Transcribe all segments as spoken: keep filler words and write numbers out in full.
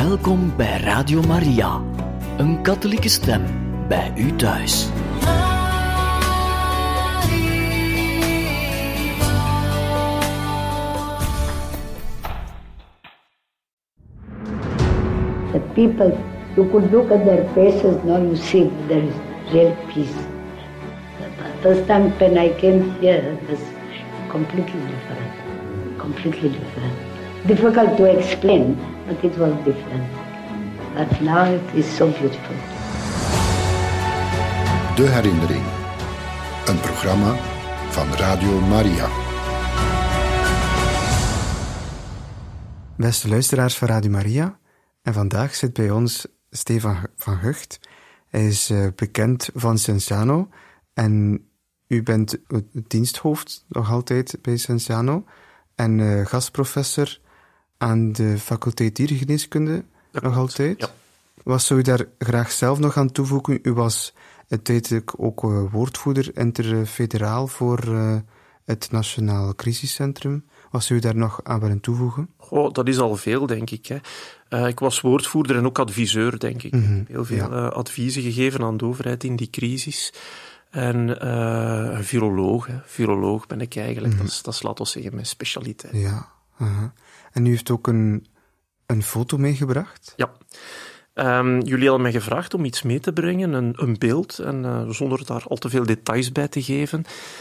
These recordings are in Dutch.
Welkom bij Radio Maria, een katholieke stem bij u thuis. The people, you could look at their faces, now you see there is real peace. The first time when I came here, it was completely different, completely different. Difficult to explain, but it was different. But now it is so beautiful. De Herinnering. Een programma van Radio Maria. Beste luisteraars van Radio Maria, en vandaag zit bij ons Stefan van Gucht. Hij is uh, bekend van Cienciano en u bent het diensthoofd nog altijd bij Cienciano en uh, gastprofessor aan de faculteit dierengeneeskunde nog altijd. Ja. Wat zou u daar graag zelf nog aan toevoegen? U was uiteindelijk ook uh, woordvoerder interfederaal voor uh, het Nationaal Crisiscentrum. Wat zou u daar nog aan willen toevoegen? Oh, dat is al veel, denk ik. Hè. Uh, ik was woordvoerder en ook adviseur, denk ik. Mm-hmm. Heel veel Ja. uh, adviezen gegeven aan de overheid in die crisis. En uh, een viroloog, hè. Viroloog ben ik eigenlijk. Mm-hmm. Dat, is, dat is, laten we zeggen, mijn specialiteit. Ja. Uh-huh. En u heeft ook een, een foto meegebracht? Ja. Um, jullie hadden mij gevraagd om iets mee te brengen, een, een beeld, en uh, zonder daar al te veel details bij te geven.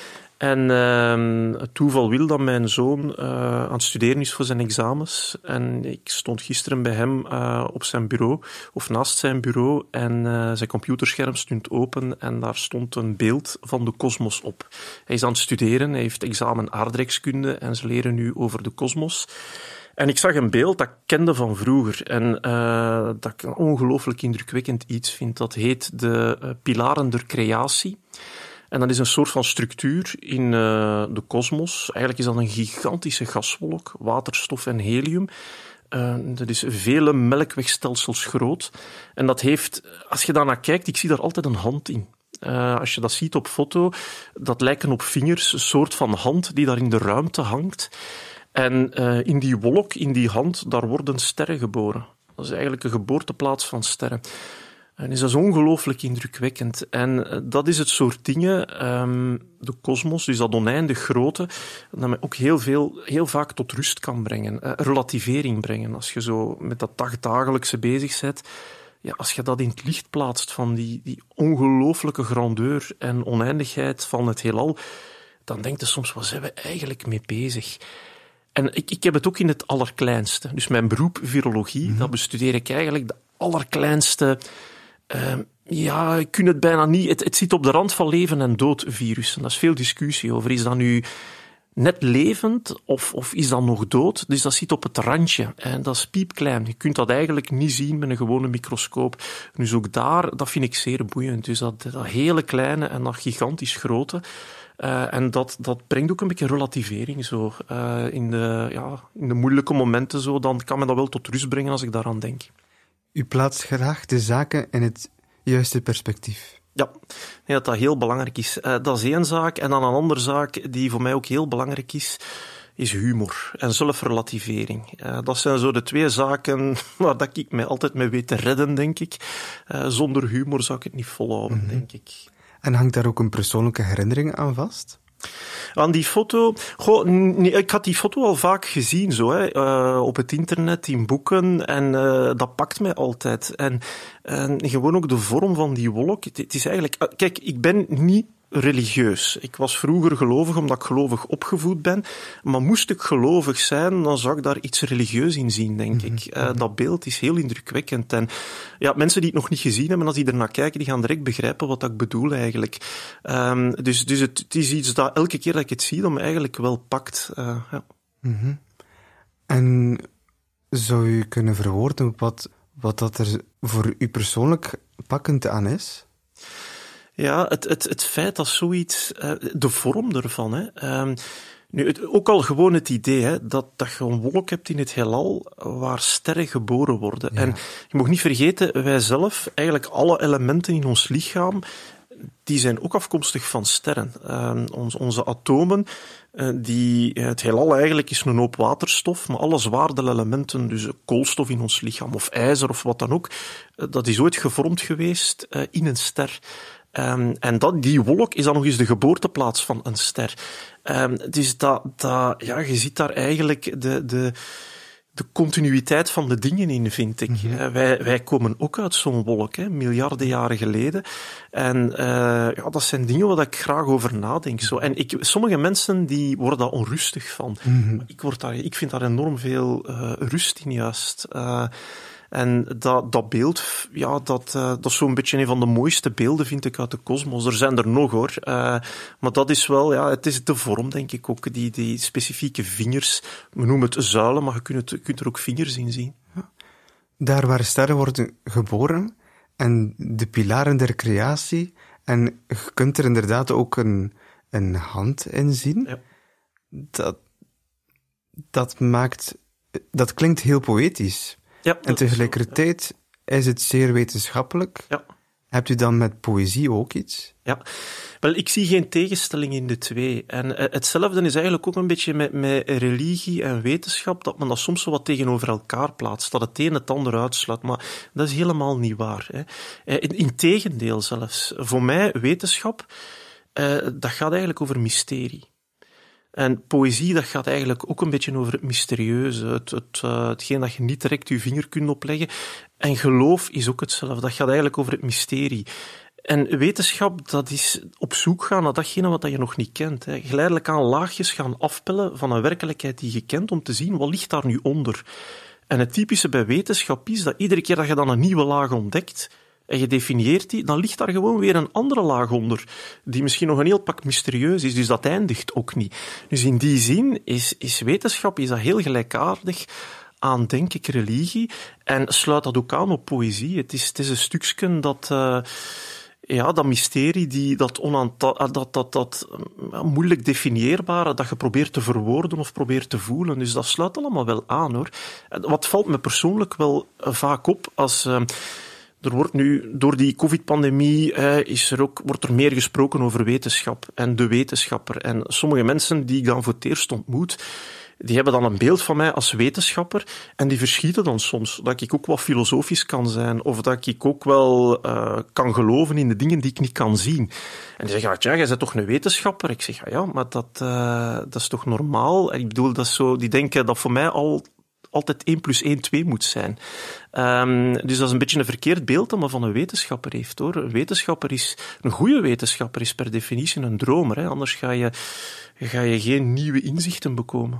En uh, het toeval wil dat mijn zoon uh, aan het studeren is voor zijn examens. En ik stond gisteren bij hem uh, op zijn bureau, of naast zijn bureau, en uh, zijn computerscherm stond open en daar stond een beeld van de kosmos op. Hij is aan het studeren, hij heeft examen aardrijkskunde en ze leren nu over de kosmos. En ik zag een beeld dat ik kende van vroeger en uh, dat ik een ongelooflijk indrukwekkend iets vind. Dat heet de uh, pilaren der creatie. En dat is een soort van structuur in uh, de kosmos. Eigenlijk is dat een gigantische gaswolk, waterstof en helium. Uh, dat is vele melkwegstelsels groot. En dat heeft, als je daarnaar kijkt, ik zie daar altijd een hand in. Uh, als je dat ziet op foto, dat lijken op vingers, een soort van hand die daar in de ruimte hangt. En uh, in die wolk, in die hand, daar worden sterren geboren. Dat is eigenlijk een geboorteplaats van sterren. En is dat ongelooflijk indrukwekkend. En uh, dat is het soort dingen, um, de kosmos, dus dat oneindig grote, dat mij ook heel, veel, heel vaak tot rust kan brengen. Uh, relativering brengen. Als je zo met dat dagdagelijkse bezig bent, ja, als je dat in het licht plaatst van die, die ongelooflijke grandeur en oneindigheid van het heelal, dan denk je soms, waar zijn we eigenlijk mee bezig? En ik, ik heb het ook in het allerkleinste. Dus mijn beroep, virologie, mm-hmm. dat bestudeer ik eigenlijk de allerkleinste... Uh, ja, ik kun het bijna niet... Het, het zit op de rand van leven en dood, virussen. Daar is veel discussie over. Is dat nu net levend of, of is dat nog dood? Dus dat zit op het randje. En dat is piepklein. Je kunt dat eigenlijk niet zien met een gewone microscoop. Dus ook daar, dat vind ik zeer boeiend. Dus dat, dat hele kleine en dat gigantisch grote... Uh, en dat, dat brengt ook een beetje relativering zo, uh, in, de, ja, in de moeilijke momenten. Zo, dan kan me dat wel tot rust brengen als ik daaraan denk. U plaatst graag de zaken in het juiste perspectief. Ja, ik denk dat dat heel belangrijk is. Uh, dat is één zaak. En dan een andere zaak die voor mij ook heel belangrijk is, is humor en zelfrelativering. Uh, dat zijn zo de twee zaken waar dat ik mij altijd mee weet te redden, denk ik. Uh, zonder humor zou ik het niet volhouden, mm-hmm. denk ik. En hangt daar ook een persoonlijke herinnering aan vast? Aan die foto... Goh, nee, ik had die foto al vaak gezien, zo, hè, uh, op het internet, in boeken, en uh, dat pakt mij altijd. En, en gewoon ook de vorm van die wolk. Het, het is eigenlijk... Uh, kijk, ik ben niet religieus. Ik was vroeger gelovig omdat ik gelovig opgevoed ben, maar moest ik gelovig zijn, dan zou ik daar iets religieus in zien, denk mm-hmm. ik. Uh, dat beeld is heel indrukwekkend. En ja, mensen die het nog niet gezien hebben, als die ernaar kijken, die gaan direct begrijpen wat ik bedoel eigenlijk. Um, dus dus het, het is iets dat elke keer dat ik het zie, dat me eigenlijk wel pakt. Uh, ja. Mm-hmm. En zou u kunnen verwoorden wat, wat dat er voor u persoonlijk pakkend aan is? Ja, het, het, het feit dat zoiets... Uh, de vorm ervan, hè. Um, nu, het, ook al gewoon het idee, hè, dat, dat je een wolk hebt in het heelal waar sterren geboren worden. Ja. En je mag niet vergeten, wij zelf, eigenlijk alle elementen in ons lichaam, die zijn ook afkomstig van sterren. Uh, onze, onze atomen, uh, die, het heelal eigenlijk is een hoop waterstof, maar alle zwaardere elementen, dus koolstof in ons lichaam of ijzer of wat dan ook, uh, dat is ooit gevormd geweest uh, in een ster. Um, en dat, die wolk is dan nog eens de geboorteplaats van een ster. Um, dus dat, dat, ja, je ziet daar eigenlijk de, de, de continuïteit van de dingen in, vind ik. Mm-hmm. Uh, wij, wij komen ook uit zo'n wolk, hè, miljarden jaren geleden. En uh, ja, dat zijn dingen waar ik graag over nadenk. Zo. En ik, sommige mensen die worden daar onrustig van. Mm-hmm. Ik, word daar, ik vind daar enorm veel uh, rust in, juist. Uh, En dat, dat beeld, ja, dat, uh, dat is zo'n beetje een van de mooiste beelden, vind ik, uit de kosmos. Er zijn er nog, hoor. Uh, maar dat is wel, ja, het is de vorm, denk ik ook. Die, die specifieke vingers, we noemen het zuilen, maar je kunt, het, kunt er ook vingers in zien. Ja. Daar waar sterren worden geboren en de pilaren der creatie, en je kunt er inderdaad ook een, een hand in zien. Ja. Dat, dat maakt, dat klinkt heel poëtisch. Ja, en tegelijkertijd is, is het zeer wetenschappelijk. Ja. Hebt u dan met poëzie ook iets? Ja, wel, ik zie geen tegenstelling in de twee. En uh, hetzelfde is eigenlijk ook een beetje met, met religie en wetenschap, dat men dat soms zo wat tegenover elkaar plaatst, dat het een het ander uitsluit. Maar dat is helemaal niet waar. Hè. Uh, Integendeel zelfs. Voor mij, wetenschap, uh, dat gaat eigenlijk over mysterie. En poëzie, dat gaat eigenlijk ook een beetje over het mysterieuze, het, het, uh, hetgeen dat je niet direct je vinger kunt opleggen. En geloof is ook hetzelfde, dat gaat eigenlijk over het mysterie. En wetenschap, dat is op zoek gaan naar datgene wat je nog niet kent. Hè. Geleidelijk aan laagjes gaan afpellen van een werkelijkheid die je kent, om te zien wat ligt daar nu onder. En het typische bij wetenschap is dat iedere keer dat je dan een nieuwe laag ontdekt, en je definieert die, dan ligt daar gewoon weer een andere laag onder, die misschien nog een heel pak mysterieus is, dus dat eindigt ook niet. Dus in die zin is, is wetenschap is dat heel gelijkaardig aan, denk ik, religie, en sluit dat ook aan op poëzie. Het is, het is een stukje dat... Uh, Ja, dat mysterie, die, dat, onaanta- dat, dat, dat uh, moeilijk definieerbare, dat je probeert te verwoorden of probeert te voelen. Dus dat sluit allemaal wel aan, hoor. Wat valt me persoonlijk wel uh, vaak op, als... Uh, Er wordt nu, door die covid-pandemie, eh, is er ook, wordt er meer gesproken over wetenschap en de wetenschapper. En sommige mensen die ik dan voor het eerst ontmoet, die hebben dan een beeld van mij als wetenschapper en die verschieten dan soms. Dat ik ook wat filosofisch kan zijn of dat ik ook wel uh, kan geloven in de dingen die ik niet kan zien. En die zeggen, ja, jij bent toch een wetenschapper? Ik zeg, ja, ja maar dat, uh, dat is toch normaal? En ik bedoel, dat is zo, die denken dat voor mij al... altijd één plus één twee moet zijn. Um, dus dat is een beetje een verkeerd beeld dat men van een wetenschapper heeft, hoor. Een wetenschapper is, een goede wetenschapper is per definitie een dromer, hè. Anders ga je, ga je geen nieuwe inzichten bekomen.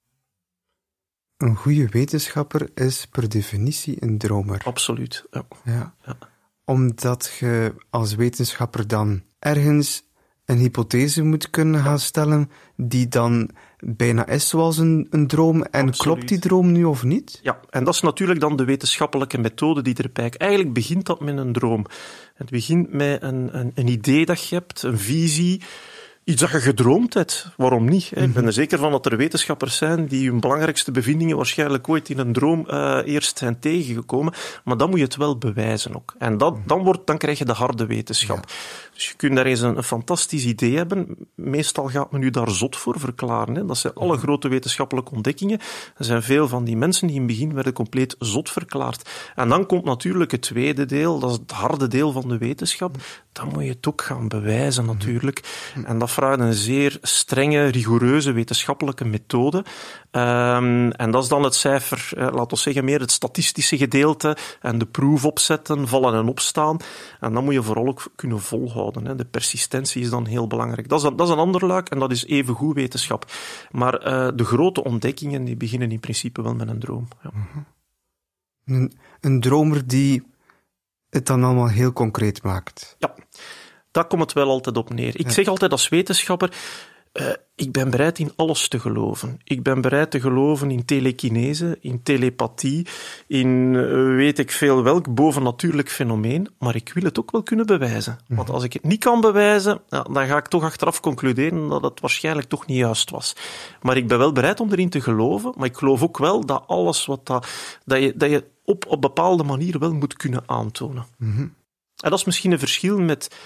Een goede wetenschapper is per definitie een dromer. Absoluut, ja. Ja. Ja. Omdat je als wetenschapper dan ergens een hypothese moet kunnen gaan stellen die dan bijna is zoals een, een droom. En Absoluut. Klopt die droom nu of niet? Ja, en dat is natuurlijk dan de wetenschappelijke methode die erbij kijkt. Eigenlijk begint dat met een droom. Het begint met een, een, een idee dat je hebt, een visie, iets dat je gedroomd hebt. Waarom niet? Hè? Mm-hmm. Ik ben er zeker van dat er wetenschappers zijn die hun belangrijkste bevindingen waarschijnlijk ooit in een droom uh, eerst zijn tegengekomen. Maar dan moet je het wel bewijzen ook. En dat, dan, wordt, dan krijg je de harde wetenschap. Ja. Dus je kunt daar eens een, een fantastisch idee hebben. Meestal gaat men u daar zot voor verklaren. Hè? Dat zijn alle grote wetenschappelijke ontdekkingen. Er zijn veel van die mensen die in het begin werden compleet zot verklaard. En dan komt natuurlijk het tweede deel, dat is het harde deel van de wetenschap. Dan moet je het ook gaan bewijzen natuurlijk. En dat vraagt een zeer strenge, rigoureuze wetenschappelijke methode. Um, en dat is dan het cijfer, eh, laten we zeggen, meer het statistische gedeelte en de proef opzetten, vallen en opstaan. En dan moet je vooral ook kunnen volhouden. Hè. De persistentie is dan heel belangrijk. Dat is, dat is een ander luik en dat is even goed wetenschap. Maar uh, de grote ontdekkingen die beginnen in principe wel met een droom. Ja. Een, een dromer die het dan allemaal heel concreet maakt. Ja, daar komt het wel altijd op neer. Ik ja. zeg altijd als wetenschapper, uh, ik ben bereid in alles te geloven. Ik ben bereid te geloven in telekinese, in telepathie, in uh, weet ik veel welk bovennatuurlijk fenomeen, maar ik wil het ook wel kunnen bewijzen. Mm-hmm. Want als ik het niet kan bewijzen, ja, dan ga ik toch achteraf concluderen dat het waarschijnlijk toch niet juist was. Maar ik ben wel bereid om erin te geloven, maar ik geloof ook wel dat alles wat dat, dat je, dat je op op bepaalde manier wel moet kunnen aantonen. Mm-hmm. En dat is misschien een verschil met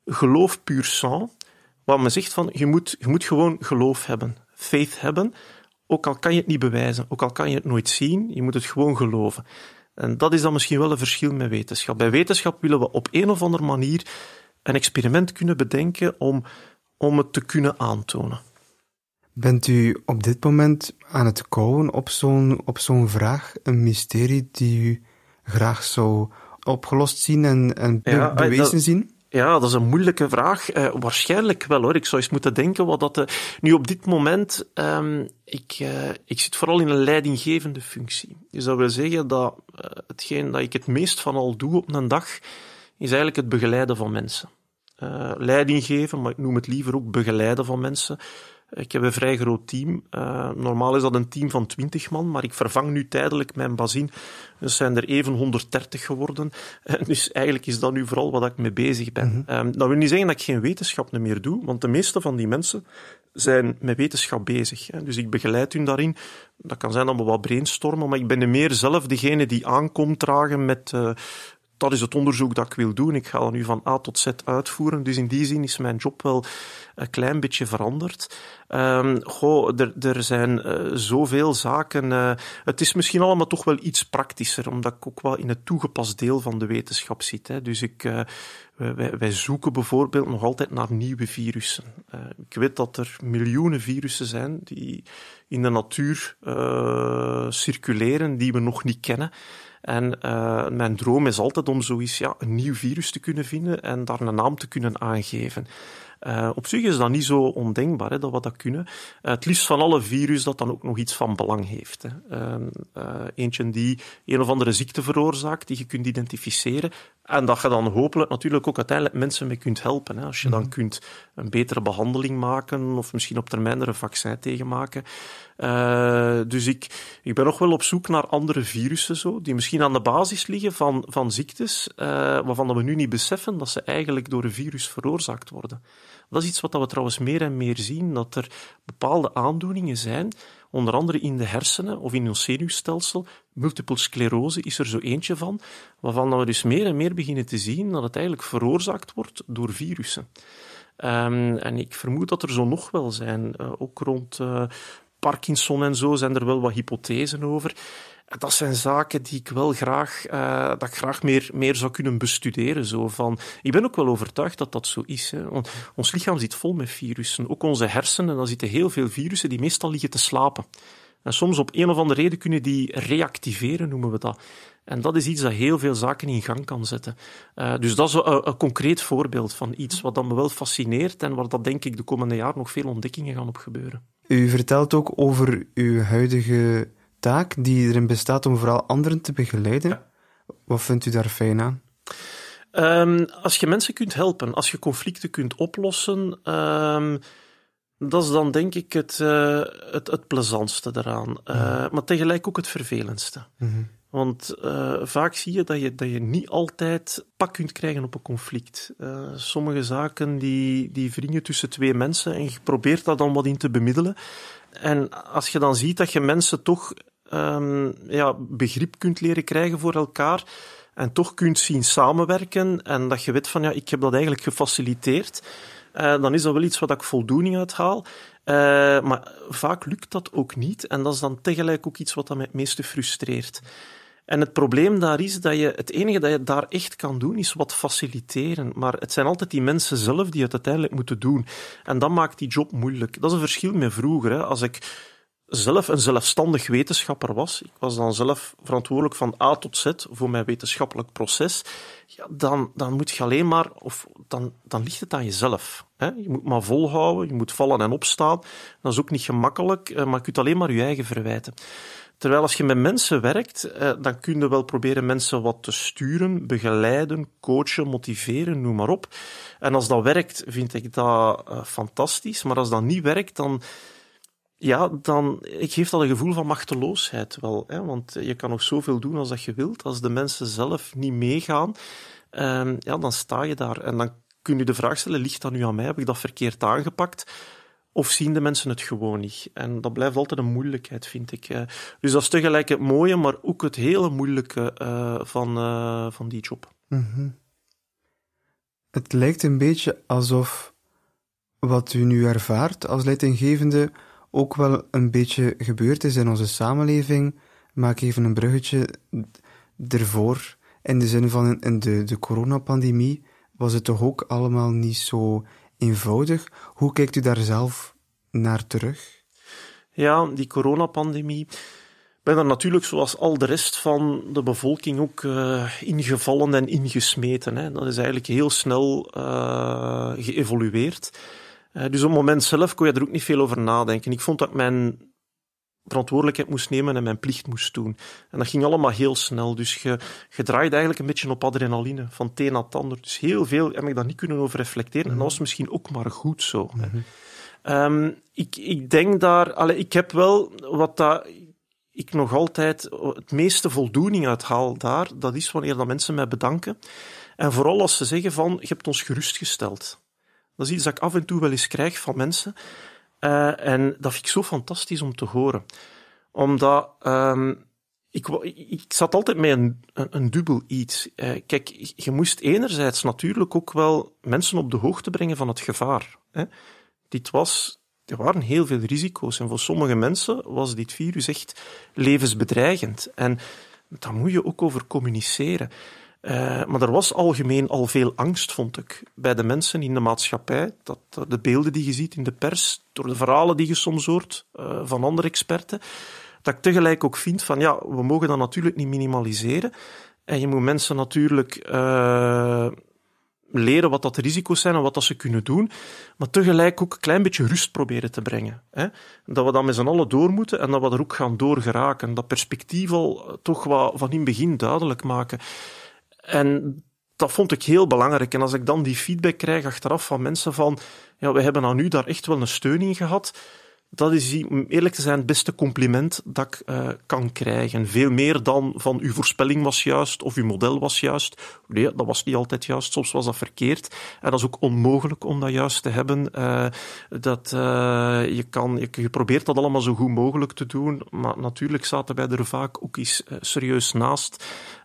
geloof puur sang, waar men zegt van, je moet, je moet gewoon geloof hebben, faith hebben, ook al kan je het niet bewijzen, ook al kan je het nooit zien, je moet het gewoon geloven. En dat is dan misschien wel een verschil met wetenschap. Bij wetenschap willen we op een of andere manier een experiment kunnen bedenken om, om het te kunnen aantonen. Bent u op dit moment aan het kouwen op zo'n, op zo'n vraag, een mysterie die u graag zou opgelost zien en, en be- Ja, bewezen dat, zien? Ja, dat is een moeilijke vraag. Uh, waarschijnlijk wel, hoor. Ik zou eens moeten denken wat dat... Uh, nu, op dit moment, um, ik, uh, ik zit vooral in een leidinggevende functie. Dus dat wil zeggen dat uh, hetgeen dat ik het meest van al doe op een dag, is eigenlijk het begeleiden van mensen. Uh, leiding geven, maar ik noem het liever ook begeleiden van mensen. Ik heb een vrij groot team. Uh, normaal is dat een team van twintig man, maar ik vervang nu tijdelijk mijn bazin. Dus zijn er even honderddertig geworden. Uh, dus eigenlijk is dat nu vooral wat ik mee bezig ben. Mm-hmm. Um, dat wil niet zeggen dat ik geen wetenschap meer doe, want de meeste van die mensen zijn met wetenschap bezig. Hè. Dus ik begeleid hun daarin. Dat kan zijn dat we wat brainstormen, maar ik ben meer zelf degene die aankomt dragen met... Uh, dat is het onderzoek dat ik wil doen. Ik ga dat nu van A tot Z uitvoeren. Dus in die zin is mijn job wel een klein beetje veranderd. Um, goh, er, er zijn uh, zoveel zaken. Uh, het is misschien allemaal toch wel iets praktischer, omdat ik ook wel in het toegepast deel van de wetenschap zit. Hè. Dus ik, uh, wij, wij zoeken bijvoorbeeld nog altijd naar nieuwe virussen. Uh, ik weet dat er miljoenen virussen zijn die in de natuur uh, circuleren, die we nog niet kennen. En uh, mijn droom is altijd om zoiets, ja, een nieuw virus te kunnen vinden en daar een naam te kunnen aangeven. Uh, op zich is dat niet zo ondenkbaar, hè, dat we dat kunnen. Uh, het liefst van alle virus dat dan ook nog iets van belang heeft. Hè. Uh, uh, eentje die een of andere ziekte veroorzaakt, die je kunt identificeren. En dat je dan hopelijk natuurlijk ook uiteindelijk mensen mee kunt helpen. Hè. Als je dan kunt een betere behandeling maken of misschien op termijn er een vaccin tegen maken. Uh, dus ik, ik ben nog wel op zoek naar andere virussen, zo, die misschien aan de basis liggen van, van ziektes, uh, waarvan we nu niet beseffen dat ze eigenlijk door een virus veroorzaakt worden. Dat is iets wat we trouwens meer en meer zien, dat er bepaalde aandoeningen zijn, onder andere in de hersenen of in ons zenuwstelsel. Multiple sclerose is er zo eentje van, waarvan we dus meer en meer beginnen te zien dat het eigenlijk veroorzaakt wordt door virussen. Um, en ik vermoed dat er zo nog wel zijn, uh, ook rond uh, Parkinson en zo zijn er wel wat hypothesen over. Dat zijn zaken die ik wel graag, uh, dat ik graag meer, meer zou kunnen bestuderen. Zo van, ik ben ook wel overtuigd dat dat zo is. Hè. Want ons lichaam zit vol met virussen. Ook onze hersenen, daar zitten heel veel virussen die meestal liggen te slapen. En soms op een of andere reden kunnen die reactiveren, noemen we dat. En dat is iets dat heel veel zaken in gang kan zetten. Uh, dus dat is een, een concreet voorbeeld van iets wat dan me wel fascineert en waar dat denk ik de komende jaren nog veel ontdekkingen gaan op gebeuren. U vertelt ook over uw huidige taak die erin bestaat om vooral anderen te begeleiden. Ja. Wat vindt u daar fijn aan? Um, als je mensen kunt helpen, als je conflicten kunt oplossen, um, dat is dan denk ik het, uh, het, het plezantste eraan. Uh, ja. Maar tegelijk ook het vervelendste. Mm-hmm. Want uh, vaak zie je dat, je dat je niet altijd pak kunt krijgen op een conflict. Uh, sommige zaken die, die wringen tussen twee mensen en je probeert daar dan wat in te bemiddelen. En als je dan ziet dat je mensen toch um, ja, begrip kunt leren krijgen voor elkaar en toch kunt zien samenwerken en dat je weet van ja, ik heb dat eigenlijk gefaciliteerd, uh, dan is dat wel iets wat ik voldoening uithaal. Uh, maar vaak lukt dat ook niet en dat is dan tegelijk ook iets wat mij het meeste frustreert. En het probleem daar is dat je, het enige dat je daar echt kan doen, is wat faciliteren. Maar het zijn altijd die mensen zelf die het uiteindelijk moeten doen. En dat maakt die job moeilijk. Dat is een verschil met vroeger. Hè. Als ik zelf een zelfstandig wetenschapper was, ik was dan zelf verantwoordelijk van A tot Z voor mijn wetenschappelijk proces, ja, dan, dan moet je alleen maar, of dan, dan ligt het aan jezelf. Hè. Je moet maar volhouden, je moet vallen en opstaan. Dat is ook niet gemakkelijk, maar je kunt alleen maar je eigen verwijten. Terwijl als je met mensen werkt, eh, dan kun je wel proberen mensen wat te sturen, begeleiden, coachen, motiveren, noem maar op. En als dat werkt, vind ik dat uh, fantastisch. Maar als dat niet werkt, dan, ja, dan geeft dat een gevoel van machteloosheid wel. Hè? Want je kan nog zoveel doen als dat je wilt. Als de mensen zelf niet meegaan, uh, ja, dan sta je daar. En dan kun je de vraag stellen, ligt dat nu aan mij? Heb ik dat verkeerd aangepakt? Of zien de mensen het gewoon niet? En dat blijft altijd een moeilijkheid, vind ik. Dus dat is tegelijk het mooie, maar ook het hele moeilijke uh, van, uh, van die job. Mm-hmm. Het lijkt een beetje alsof wat u nu ervaart als leidinggevende ook wel een beetje gebeurd is in onze samenleving. Maak even een bruggetje ervoor. In de zin van in de, de coronapandemie was het toch ook allemaal niet zo eenvoudig. Hoe kijkt u daar zelf naar terug? Ja, die coronapandemie. Ik ben er natuurlijk zoals al de rest van de bevolking ook uh, ingevallen en ingesmeten. Hè. Dat is eigenlijk heel snel uh, geëvolueerd. Uh, dus op het moment zelf kon je er ook niet veel over nadenken. Ik vond dat ik mijn verantwoordelijkheid moest nemen en mijn plicht moest doen. En dat ging allemaal heel snel. Dus je, je draaide eigenlijk een beetje op adrenaline, van het een naar het ander. Dus heel veel heb ik daar niet kunnen over reflecteren. Mm-hmm. En dat was misschien ook maar goed zo. Mm-hmm. Um, ik, ik denk daar... Allez, ik heb wel wat dat... ik nog altijd het meeste voldoening uithaal daar, dat is wanneer dat mensen mij bedanken. En vooral als ze zeggen van, je hebt ons gerustgesteld. Dat is iets dat ik af en toe wel eens krijg van mensen. Uh, en dat vind ik zo fantastisch om te horen. Omdat um, ik, ik zat altijd met een, een, een dubbel iets. Uh, kijk, je moest enerzijds natuurlijk ook wel mensen op de hoogte brengen van het gevaar. Hè. Dit was... Er waren heel veel risico's en voor sommige mensen was dit virus echt levensbedreigend. En daar moet je ook over communiceren. Uh, maar er was algemeen al veel angst, vond ik, bij de mensen in de maatschappij. Dat, de beelden die je ziet in de pers, door de verhalen die je soms hoort uh, van andere experten, dat ik tegelijk ook vind van ja, we mogen dat natuurlijk niet minimaliseren. En je moet mensen natuurlijk... Uh, leren wat dat de risico's zijn en wat dat ze kunnen doen, maar tegelijk ook een klein beetje rust proberen te brengen. Hè? Dat we dan met z'n allen door moeten en dat we er ook gaan door geraken. Dat perspectief al toch wat van in het begin duidelijk maken. En dat vond ik heel belangrijk. En als ik dan die feedback krijg achteraf van mensen van ja, we hebben aan u daar echt wel een steun in gehad, dat is, om eerlijk te zijn, het beste compliment dat ik uh, kan krijgen. Veel meer dan van uw voorspelling was juist of uw model was juist. Nee, dat was niet altijd juist. Soms was dat verkeerd. En dat is ook onmogelijk om dat juist te hebben. Uh, dat, uh, je, kan, je, je probeert dat allemaal zo goed mogelijk te doen, maar natuurlijk zaten wij er vaak ook eens uh, serieus naast.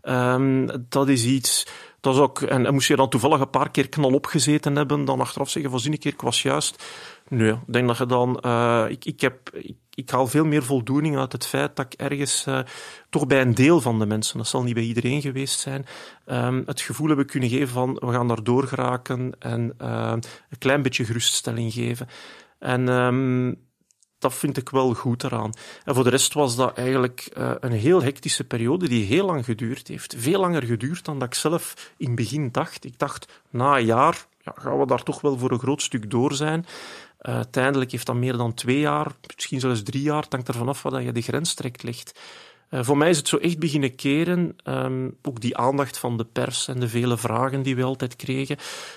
Um, dat is iets... Dat is ook, en, en moest je dan toevallig een paar keer knalop gezeten hebben, dan achteraf zeggen van zin een keer, ik was juist. Nee, ik denk dat je dan... Uh, ik, ik, heb, ik, ik haal veel meer voldoening uit het feit dat ik ergens uh, toch bij een deel van de mensen, dat zal niet bij iedereen geweest zijn, um, het gevoel hebben kunnen geven van we gaan daar door geraken en uh, een klein beetje geruststelling geven. En... Um, Dat vind ik wel goed eraan. En voor de rest was dat eigenlijk uh, een heel hectische periode die heel lang geduurd heeft. Veel langer geduurd dan dat ik zelf in het begin dacht. Ik dacht, na een jaar ja, gaan we daar toch wel voor een groot stuk door zijn. Uh, uiteindelijk heeft dat meer dan twee jaar, misschien zelfs drie jaar. Het hangt ervan af waar je de grens trekt ligt. Uh, voor mij is het zo echt beginnen keren. Um, ook die aandacht van de pers en de vele vragen die we altijd kregen.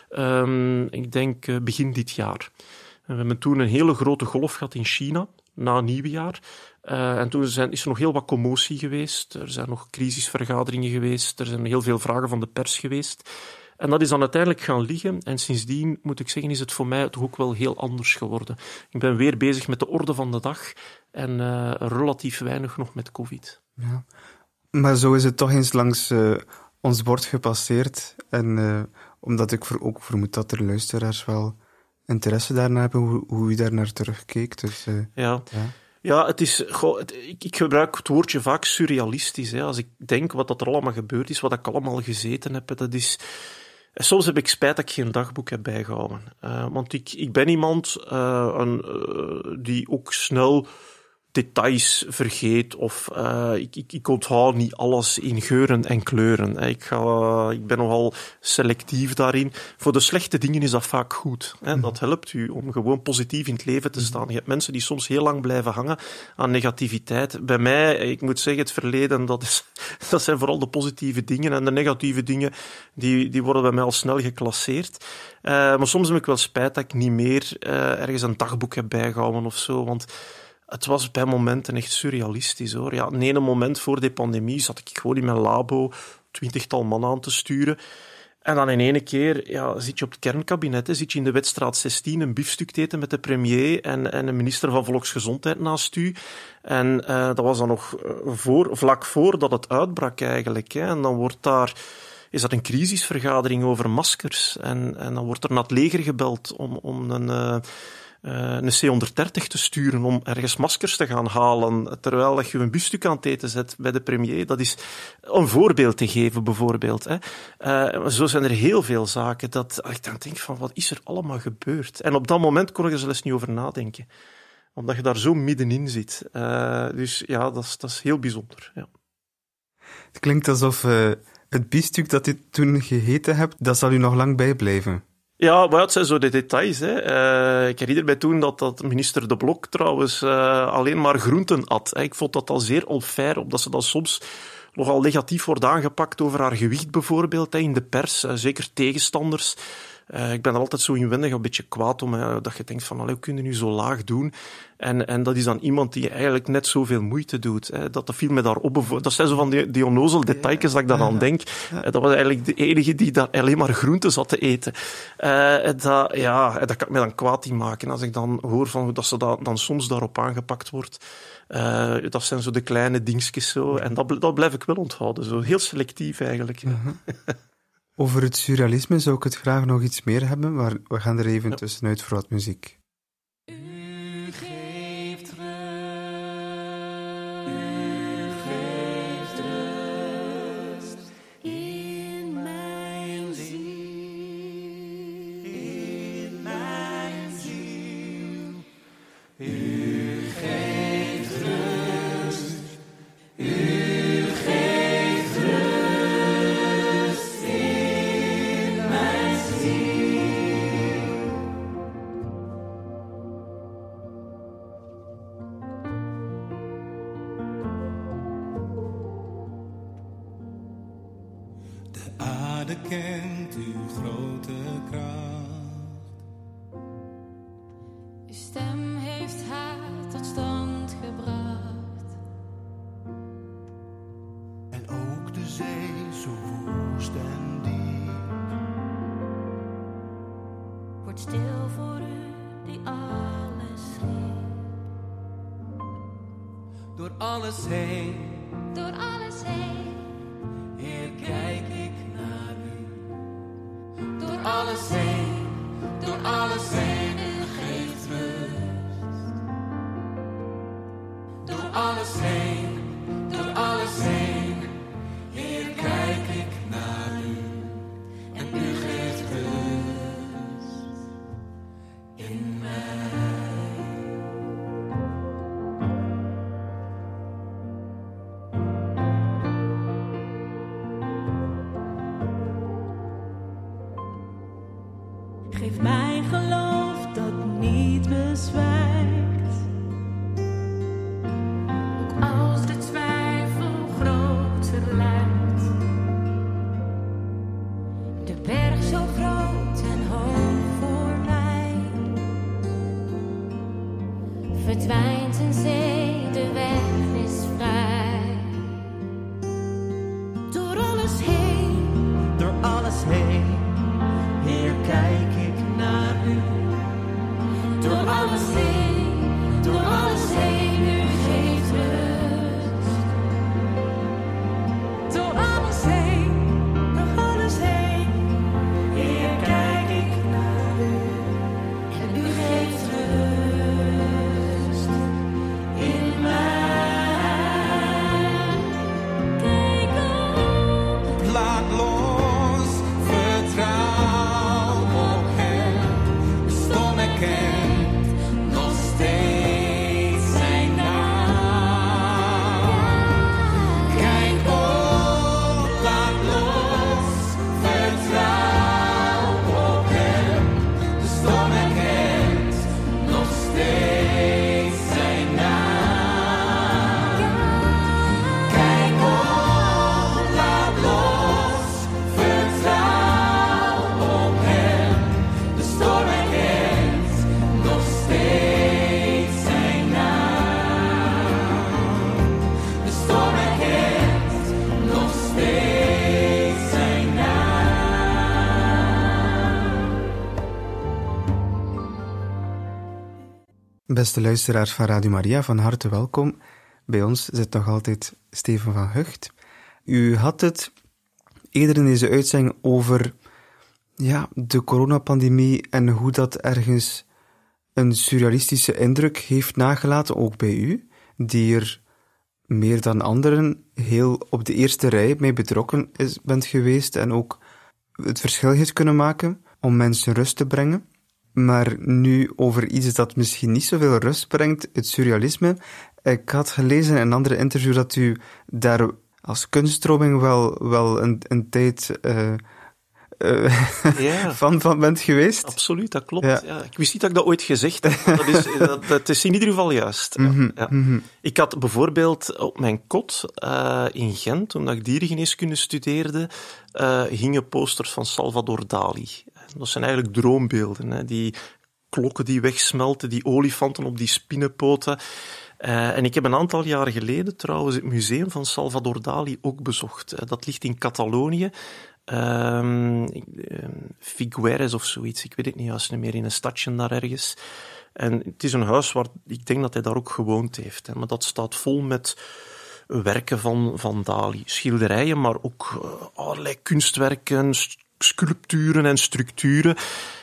Um, ik denk uh, begin dit jaar. We hebben toen een hele grote golf gehad in China, na nieuwjaar. Uh, en toen zijn, is er nog heel wat commotie geweest. Er zijn nog crisisvergaderingen geweest. Er zijn heel veel vragen van de pers geweest. En dat is dan uiteindelijk gaan liggen. En sindsdien, moet ik zeggen, is het voor mij toch ook wel heel anders geworden. Ik ben weer bezig met de orde van de dag. En uh, relatief weinig nog met COVID. Ja. Maar zo is het toch eens langs uh, ons bord gepasseerd. En uh, omdat ik voor, ook vermoed dat er luisteraars wel... interesse daarna hebben, hoe, hoe u daar naar terugkeek. Dus, uh, ja. ja. Ja, het is, goh, het, ik, ik gebruik het woordje vaak surrealistisch. Hè. Als ik denk wat dat er allemaal gebeurd is, wat ik allemaal gezeten heb, dat is... Soms heb ik spijt dat ik geen dagboek heb bijgehouden. Uh, want ik, ik ben iemand uh, een, uh, die ook snel details vergeet of uh, ik, ik, ik onthoud niet alles in geuren en kleuren. Ik, ga, ik ben nogal selectief daarin. Voor de slechte dingen is dat vaak goed. Hè. Dat helpt u om gewoon positief in het leven te staan. Je hebt mensen die soms heel lang blijven hangen aan negativiteit. Bij mij, ik moet zeggen, het verleden, dat, is, dat zijn vooral de positieve dingen. En de negatieve dingen, die, die worden bij mij al snel geclasseerd. Uh, maar soms heb ik wel spijt dat ik niet meer uh, ergens een dagboek heb bijgehouden of zo, want het was bij momenten echt surrealistisch, hoor. Ja, in ene moment voor de pandemie zat ik gewoon in mijn labo twintigtal man aan te sturen. En dan in ene keer ja, zit je op het kernkabinet, hè, zit je in de Wetstraat zestien een biefstuk te eten met de premier en, en een minister van Volksgezondheid naast u. En uh, dat was dan nog voor, vlak voor dat het uitbrak eigenlijk. Hè. En dan wordt daar... is dat een crisisvergadering over maskers. En, en dan wordt er naar het leger gebeld om, om een, uh, uh, een C honderddertig te sturen om ergens maskers te gaan halen, terwijl dat je een biefstuk aan het eten zet bij de premier. Dat is een voorbeeld te geven, bijvoorbeeld. Hè. Uh, zo zijn er heel veel zaken dat ik dan denk van, wat is er allemaal gebeurd? En op dat moment kon ik er zelfs niet over nadenken. Omdat je daar zo middenin zit. Uh, dus ja, dat is, dat is heel bijzonder. Ja. Het klinkt alsof uh, het biefstuk dat u toen gegeten hebt, dat zal u nog lang bijblijven. Ja, maar het zijn zo de details. Hè. Uh, ik herinner mij toen dat, dat minister De Blok trouwens uh, alleen maar groenten at. Hè. Ik vond dat al zeer onfair, omdat ze dan soms nogal negatief wordt aangepakt over haar gewicht bijvoorbeeld, hè, in de pers. Uh, zeker tegenstanders. Uh, ik ben er altijd zo inwendig een beetje kwaad om, hè, dat je denkt van, allee, hoe kun je nu zo laag doen? En, en dat is dan iemand die eigenlijk net zoveel moeite doet. Hè. Dat, dat viel me daar op. Dat zijn zo van die, die onnozel detailjes dat ik dan aan denk. Uh, dat was eigenlijk de enige die daar alleen maar groenten zat te eten. Uh, dat, ja, dat kan me dan kwaad in maken als ik dan hoor van, dat ze da, dan soms daarop aangepakt wordt. Uh, dat zijn zo de kleine dingetjes zo. En dat, dat blijf ik wel onthouden. Zo heel selectief eigenlijk. Ja. Uh-huh. Over het surrealisme zou ik het graag nog iets meer hebben, maar we gaan er even ja. tussenuit voor wat muziek. U geeft rust, u geeft rust in mijn ziel, in mijn ziel. U geeft rust, u geeft rust. De kent uw grote kracht. Uw stem heeft haar tot stand gebracht. En ook de zee zo woest en diep wordt stil voor u die alles schiep. Door alles heen, door alles heen. Heer, kijk ik naar u. Door alles heen, door alles heen, u geeft rust. Door alles heen, door alles heen, Heer, kijk ik naar u. En u geeft rust in mij. Geef mij geloof dat niet bezwijkt. Ook als de twijfel groter lijkt. De berg zo groot en hoog voor mij. Verdwijnt een zee, de weg is vrij. Door alles heen, door alles heen. Heer, kijk ik naar u. door alles heen, door alles heen, u geeft rust. Door alles heen, door alles heen, Heer, kijk ik naar u. En u geeft rust in mij. Kijk op, Laat los, vertrouw op hem. De storm erkent nog steeds zijn naam. Kijk op, laat los, vertrouw op hem. De storm erkent nog steeds zijn naam. Kijk op, laat los, vertrouw op hem. De storm erkent nog steeds zijn naam. De storm erkent nog steeds zijn naam. Beste luisteraars van Radio Maria, van harte welkom. Bij ons zit nog altijd Steven van Hucht. U had het eerder in deze uitzending over ja, de coronapandemie en hoe dat ergens een surrealistische indruk heeft nagelaten, ook bij u, die er meer dan anderen heel op de eerste rij mee betrokken is, bent geweest en ook het verschil heeft kunnen maken om mensen rust te brengen. Maar nu over iets dat misschien niet zoveel rust brengt, het surrealisme. Ik had gelezen in een andere interview dat u daar als kunststroming wel, wel een, een tijd uh, uh, ja. van, van bent geweest. Absoluut, dat klopt. Ja. Ja, ik wist niet dat ik dat ooit gezegd heb, maar dat is, dat, dat is in ieder geval juist. Ja, Mm-hmm, ja. Mm-hmm. Ik had bijvoorbeeld op mijn kot uh, in Gent, toen ik dierengeneeskunde studeerde, uh, hingen posters van Salvador Dali. Dat zijn eigenlijk droombeelden, hè. Die klokken die wegsmelten, die olifanten op die spinnenpoten. Uh, en ik heb een aantal jaren geleden trouwens het museum van Salvador Dali ook bezocht. Uh, dat ligt in Catalonië. Uh, Figueres of zoiets, ik weet het niet juist niet meer, in een stadje daar ergens. En het is een huis waar ik denk dat hij daar ook gewoond heeft. Hè. Maar dat staat vol met werken van, van Dali. Schilderijen, maar ook uh, allerlei kunstwerken, sculpturen en structuren.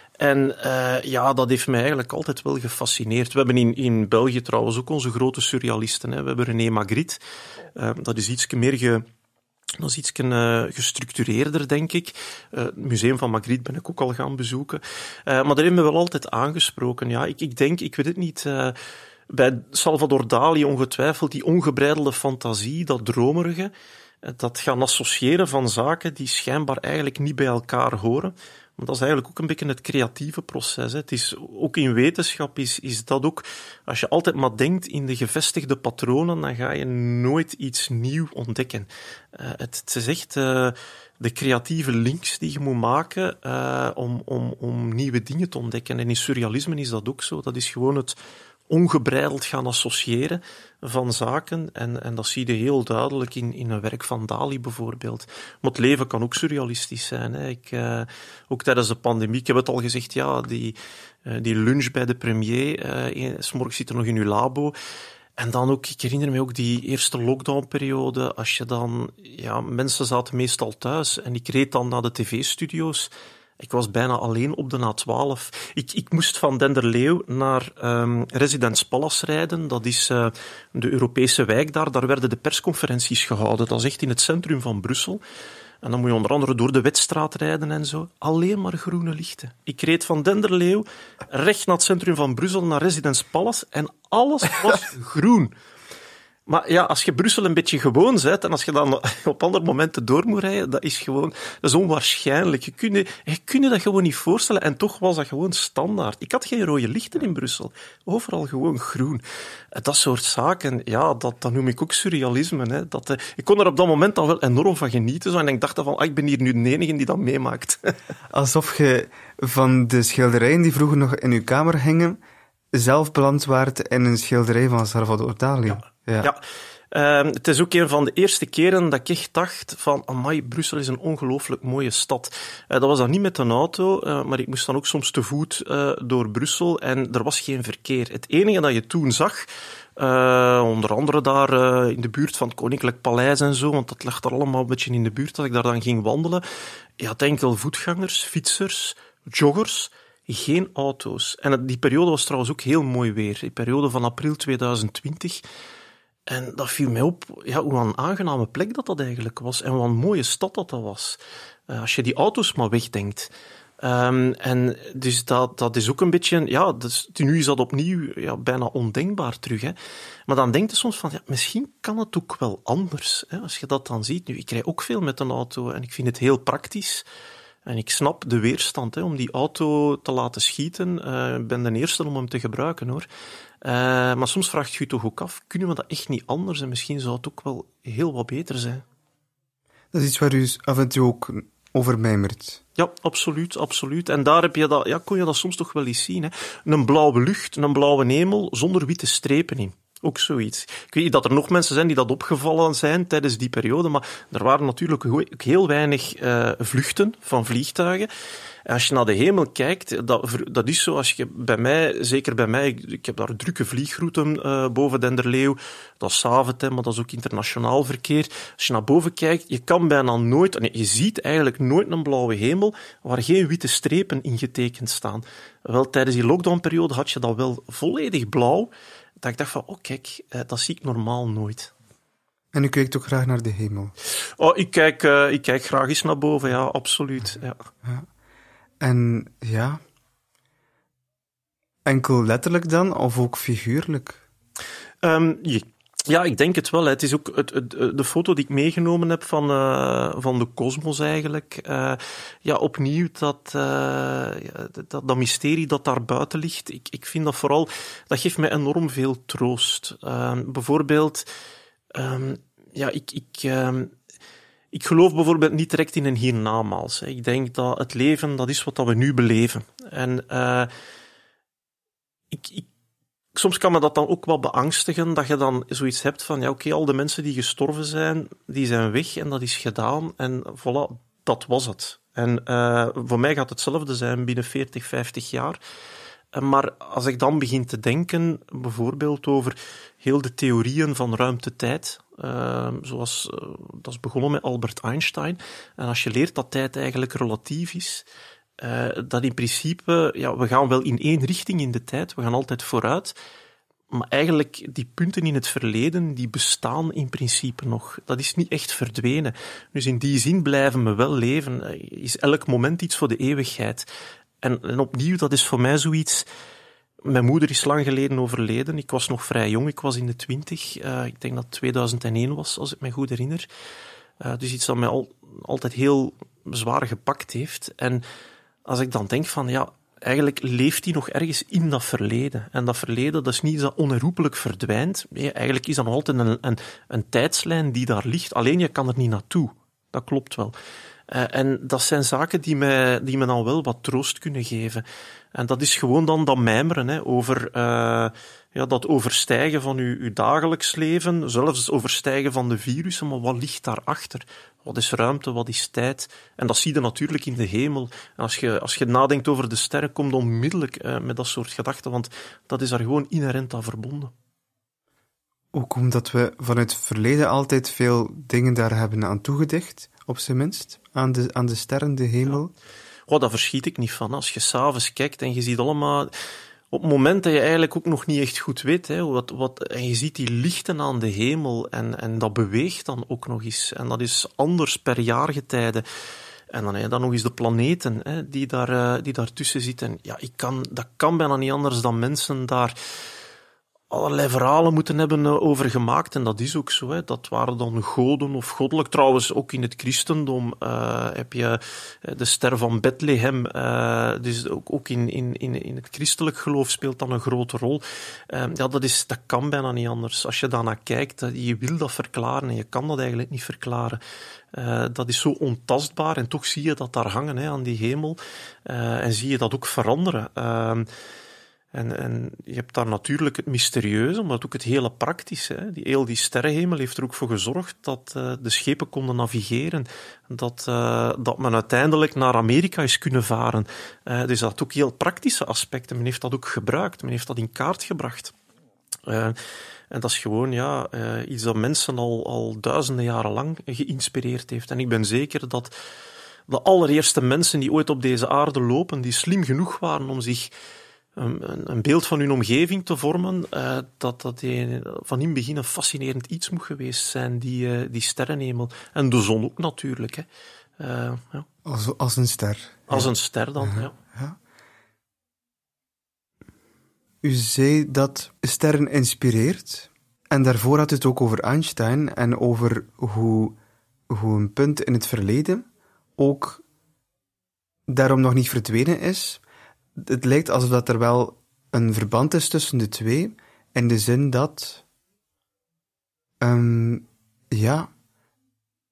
En uh, ja, dat heeft mij eigenlijk altijd wel gefascineerd. We hebben in, in België trouwens ook onze grote surrealisten. Hè. We hebben René Magritte. Uh, dat is iets meer ge, dat is iets uh, gestructureerder, denk ik. Uh, het museum van Magritte ben ik ook al gaan bezoeken. Uh, maar daar hebben we wel altijd aangesproken. Ja, ik, ik denk, ik weet het niet... Uh, bij Salvador Dali ongetwijfeld die ongebreidelde fantasie, dat dromerige, dat gaan associëren van zaken die schijnbaar eigenlijk niet bij elkaar horen. Maar dat is eigenlijk ook een beetje het creatieve proces. Hè. Het is, ook in wetenschap is, is dat ook... Als je altijd maar denkt in de gevestigde patronen, dan ga je nooit iets nieuw ontdekken. Uh, het, het is echt uh, de creatieve links die je moet maken uh, om, om, om nieuwe dingen te ontdekken. En in surrealisme is dat ook zo. Dat is gewoon het ongebreideld gaan associëren van zaken. En, en dat zie je heel duidelijk in, in een werk van Dali bijvoorbeeld. Maar het leven kan ook surrealistisch zijn. Hè. Ik, uh, ook tijdens de pandemie, ik heb het al gezegd, ja, die, uh, die lunch bij de premier, uh, 's morgens zit er nog in uw labo. En dan ook, ik herinner me ook die eerste lockdownperiode, als je dan, ja, mensen zaten meestal thuis en ik reed dan naar de tv-studio's. Ik was bijna alleen op de A twaalf. Ik, ik moest van Denderleeuw naar um, Residence Palace rijden. Dat is uh, de Europese wijk daar. Daar werden de persconferenties gehouden. Dat is echt in het centrum van Brussel. En dan moet je onder andere door de Wetstraat rijden en zo. Alleen maar groene lichten. Ik reed van Denderleeuw recht naar het centrum van Brussel, naar Residence Palace. En alles was groen. Maar ja, als je Brussel een beetje gewoon bent en als je dan op andere momenten door moet rijden, dat is gewoon, dat is onwaarschijnlijk. Je kun je, je kun je dat gewoon niet voorstellen en toch was dat gewoon standaard. Ik had geen rode lichten in Brussel. Overal gewoon groen. Dat soort zaken, ja, dat, dat noem ik ook surrealisme. Hè. Dat, ik kon er op dat moment dan wel enorm van genieten. Zo, en ik dacht dan van, ah, ik ben hier nu de enige die dat meemaakt. Alsof je van de schilderijen die vroeger nog in uw kamer hingen, zelf beland waart in een schilderij van Salvador Dali. Ja. Ja, ja. Uh, het is ook een van de eerste keren dat ik echt dacht van, amai, Brussel is een ongelooflijk mooie stad. Uh, dat was dan niet met een auto, uh, maar ik moest dan ook soms te voet uh, door Brussel en er was geen verkeer. Het enige dat je toen zag, uh, onder andere daar uh, in de buurt van het Koninklijk Paleis en zo, want dat lag er allemaal een beetje in de buurt, dat ik daar dan ging wandelen, je had enkel voetgangers, fietsers, joggers, geen auto's. En die periode was trouwens ook heel mooi weer, die periode van april tweeduizend twintig. En dat viel mij op, ja, hoe een aangename plek dat dat eigenlijk was en wat een mooie stad dat dat was. Uh, als je die auto's maar wegdenkt. Um, en dus dat, dat is ook een beetje, ja, dus, nu is dat opnieuw ja, bijna ondenkbaar terug. Hè. Maar dan denk je soms van, ja, misschien kan het ook wel anders. Hè, als je dat dan ziet. Nu, ik rij ook veel met een auto en ik vind het heel praktisch. En ik snap de weerstand hè, om die auto te laten schieten. Ik uh, ben de eerste om hem te gebruiken, hoor. Uh, maar soms vraag je je toch ook af, kunnen we dat echt niet anders? En misschien zou het ook wel heel wat beter zijn. Dat is iets waar u af en toe ook over mijmert. Ja, absoluut, absoluut. En daar heb je dat, ja, kon je dat soms toch wel eens zien. Hè? Een blauwe lucht, een blauwe hemel, zonder witte strepen in. Ook zoiets. Ik weet niet dat er nog mensen zijn die dat opgevallen zijn tijdens die periode, maar er waren natuurlijk ook heel weinig uh, vluchten van vliegtuigen. En als je naar de hemel kijkt, dat, dat is zo, als je bij mij, zeker bij mij, ik, ik heb daar drukke vliegrouten uh, boven Denderleeuw, dat is Zaventem, maar dat is ook internationaal verkeer. Als je naar boven kijkt, je kan bijna nooit, nee, je ziet eigenlijk nooit een blauwe hemel waar geen witte strepen in getekend staan. Wel, tijdens die lockdownperiode had je dat wel volledig blauw, dat ik dacht van, oh kijk, uh, dat zie ik normaal nooit. En u kijkt ook graag naar de hemel? Oh, ik kijk, uh, ik kijk graag eens naar boven, ja, absoluut. Ja. Ja. En ja, enkel letterlijk dan, of ook figuurlijk? Um, ja, ik denk het wel. Hè. Het is ook het, het, de foto die ik meegenomen heb van, uh, van de kosmos eigenlijk. Uh, ja, opnieuw dat, uh, dat, dat mysterie dat daar buiten ligt. Ik, ik vind dat vooral, dat geeft mij enorm veel troost. Uh, bijvoorbeeld, um, ja, ik... ik um, Ik geloof bijvoorbeeld niet direct in een hiernamaals. Ik denk dat het leven, dat is wat we nu beleven. En uh, ik, ik, soms kan me dat dan ook wel beangstigen, dat je dan zoiets hebt van, ja oké, okay, al de mensen die gestorven zijn, die zijn weg en dat is gedaan. En voilà, dat was het. En uh, voor mij gaat hetzelfde zijn binnen veertig, vijftig jaar. Maar als ik dan begin te denken, bijvoorbeeld over heel de theorieën van ruimte-tijd, uh, zoals, uh, dat is begonnen met Albert Einstein, en als je leert dat tijd eigenlijk relatief is, uh, dat in principe, ja, we gaan wel in één richting in de tijd, we gaan altijd vooruit, maar eigenlijk die punten in het verleden, die bestaan in principe nog. Dat is niet echt verdwenen. Dus in die zin blijven we wel leven. Is elk moment iets voor de eeuwigheid. En, en opnieuw, dat is voor mij zoiets... Mijn moeder is lang geleden overleden. Ik was nog vrij jong, ik was in de twintig. Uh, ik denk dat het tweeduizend één was, als ik me goed herinner. Uh, dus iets dat mij al, altijd heel zwaar gepakt heeft. En als ik dan denk van, ja, eigenlijk leeft hij nog ergens in dat verleden. En dat verleden, dat is niet dat onherroepelijk verdwijnt. Nee, eigenlijk is dat nog altijd een, een, een tijdslijn die daar ligt. Alleen je kan er niet naartoe. Dat klopt wel. Uh, en dat zijn zaken die mij, die me dan wel wat troost kunnen geven. En dat is gewoon dan dat mijmeren hè, over uh, ja, dat overstijgen van uw, uw dagelijks leven, zelfs het overstijgen van de virussen, maar wat ligt daarachter? Wat is ruimte, wat is tijd? En dat zie je natuurlijk in de hemel. En als je, als je nadenkt over de sterren, kom je onmiddellijk uh, met dat soort gedachten, want dat is daar gewoon inherent aan verbonden. Ook omdat we vanuit het verleden altijd veel dingen daar hebben aan toegedicht, op zijn minst, aan de, aan de sterren, de hemel. Ja. Oh, daar verschiet ik niet van. Als je s'avonds kijkt en je ziet allemaal... Op het moment dat je eigenlijk ook nog niet echt goed weet, hè, wat, wat, en je ziet die lichten aan de hemel en, en dat beweegt dan ook nog eens. En dat is anders per jaargetijde. En dan heb je dan nog eens de planeten hè, die, daar, uh, die daartussen zitten. Ja, ik kan, dat kan bijna niet anders dan mensen daar... allerlei verhalen moeten hebben over gemaakt. En dat is ook zo. Hè. Dat waren dan goden of goddelijk. Trouwens, ook in het christendom uh, heb je de ster van Bethlehem. Uh, dus ook, ook in, in, in het christelijk geloof speelt dat een grote rol. Uh, ja, dat, is, dat kan bijna niet anders. Als je daarnaar kijkt, je wil dat verklaren en je kan dat eigenlijk niet verklaren. Uh, dat is zo ontastbaar en toch zie je dat daar hangen hè, aan die hemel. Uh, en zie je dat ook veranderen. Uh, En, en je hebt daar natuurlijk het mysterieuze, maar ook het hele praktische. Hè. Die, heel die sterrenhemel heeft er ook voor gezorgd dat uh, de schepen konden navigeren. Dat, uh, dat men uiteindelijk naar Amerika is kunnen varen. Uh, dus dat had ook heel praktische aspecten. Men heeft dat ook gebruikt. Men heeft dat in kaart gebracht. Uh, en dat is gewoon ja, uh, iets dat mensen al, al duizenden jaren lang geïnspireerd heeft. En ik ben zeker dat de allereerste mensen die ooit op deze aarde lopen, die slim genoeg waren om zich... Een, een beeld van hun omgeving te vormen, uh, dat dat een, van in het begin een fascinerend iets moet geweest zijn, die, uh, die sterrenhemel. En de zon ook natuurlijk. Hè. Uh, ja. als, als een ster. Als ja. een ster dan, ja. ja. ja. U zei dat sterren inspireert. En daarvoor had u het ook over Einstein en over hoe, hoe een punt in het verleden ook daarom nog niet verdwenen is. Het lijkt alsof dat er wel een verband is tussen de twee, in de zin dat, um, ja,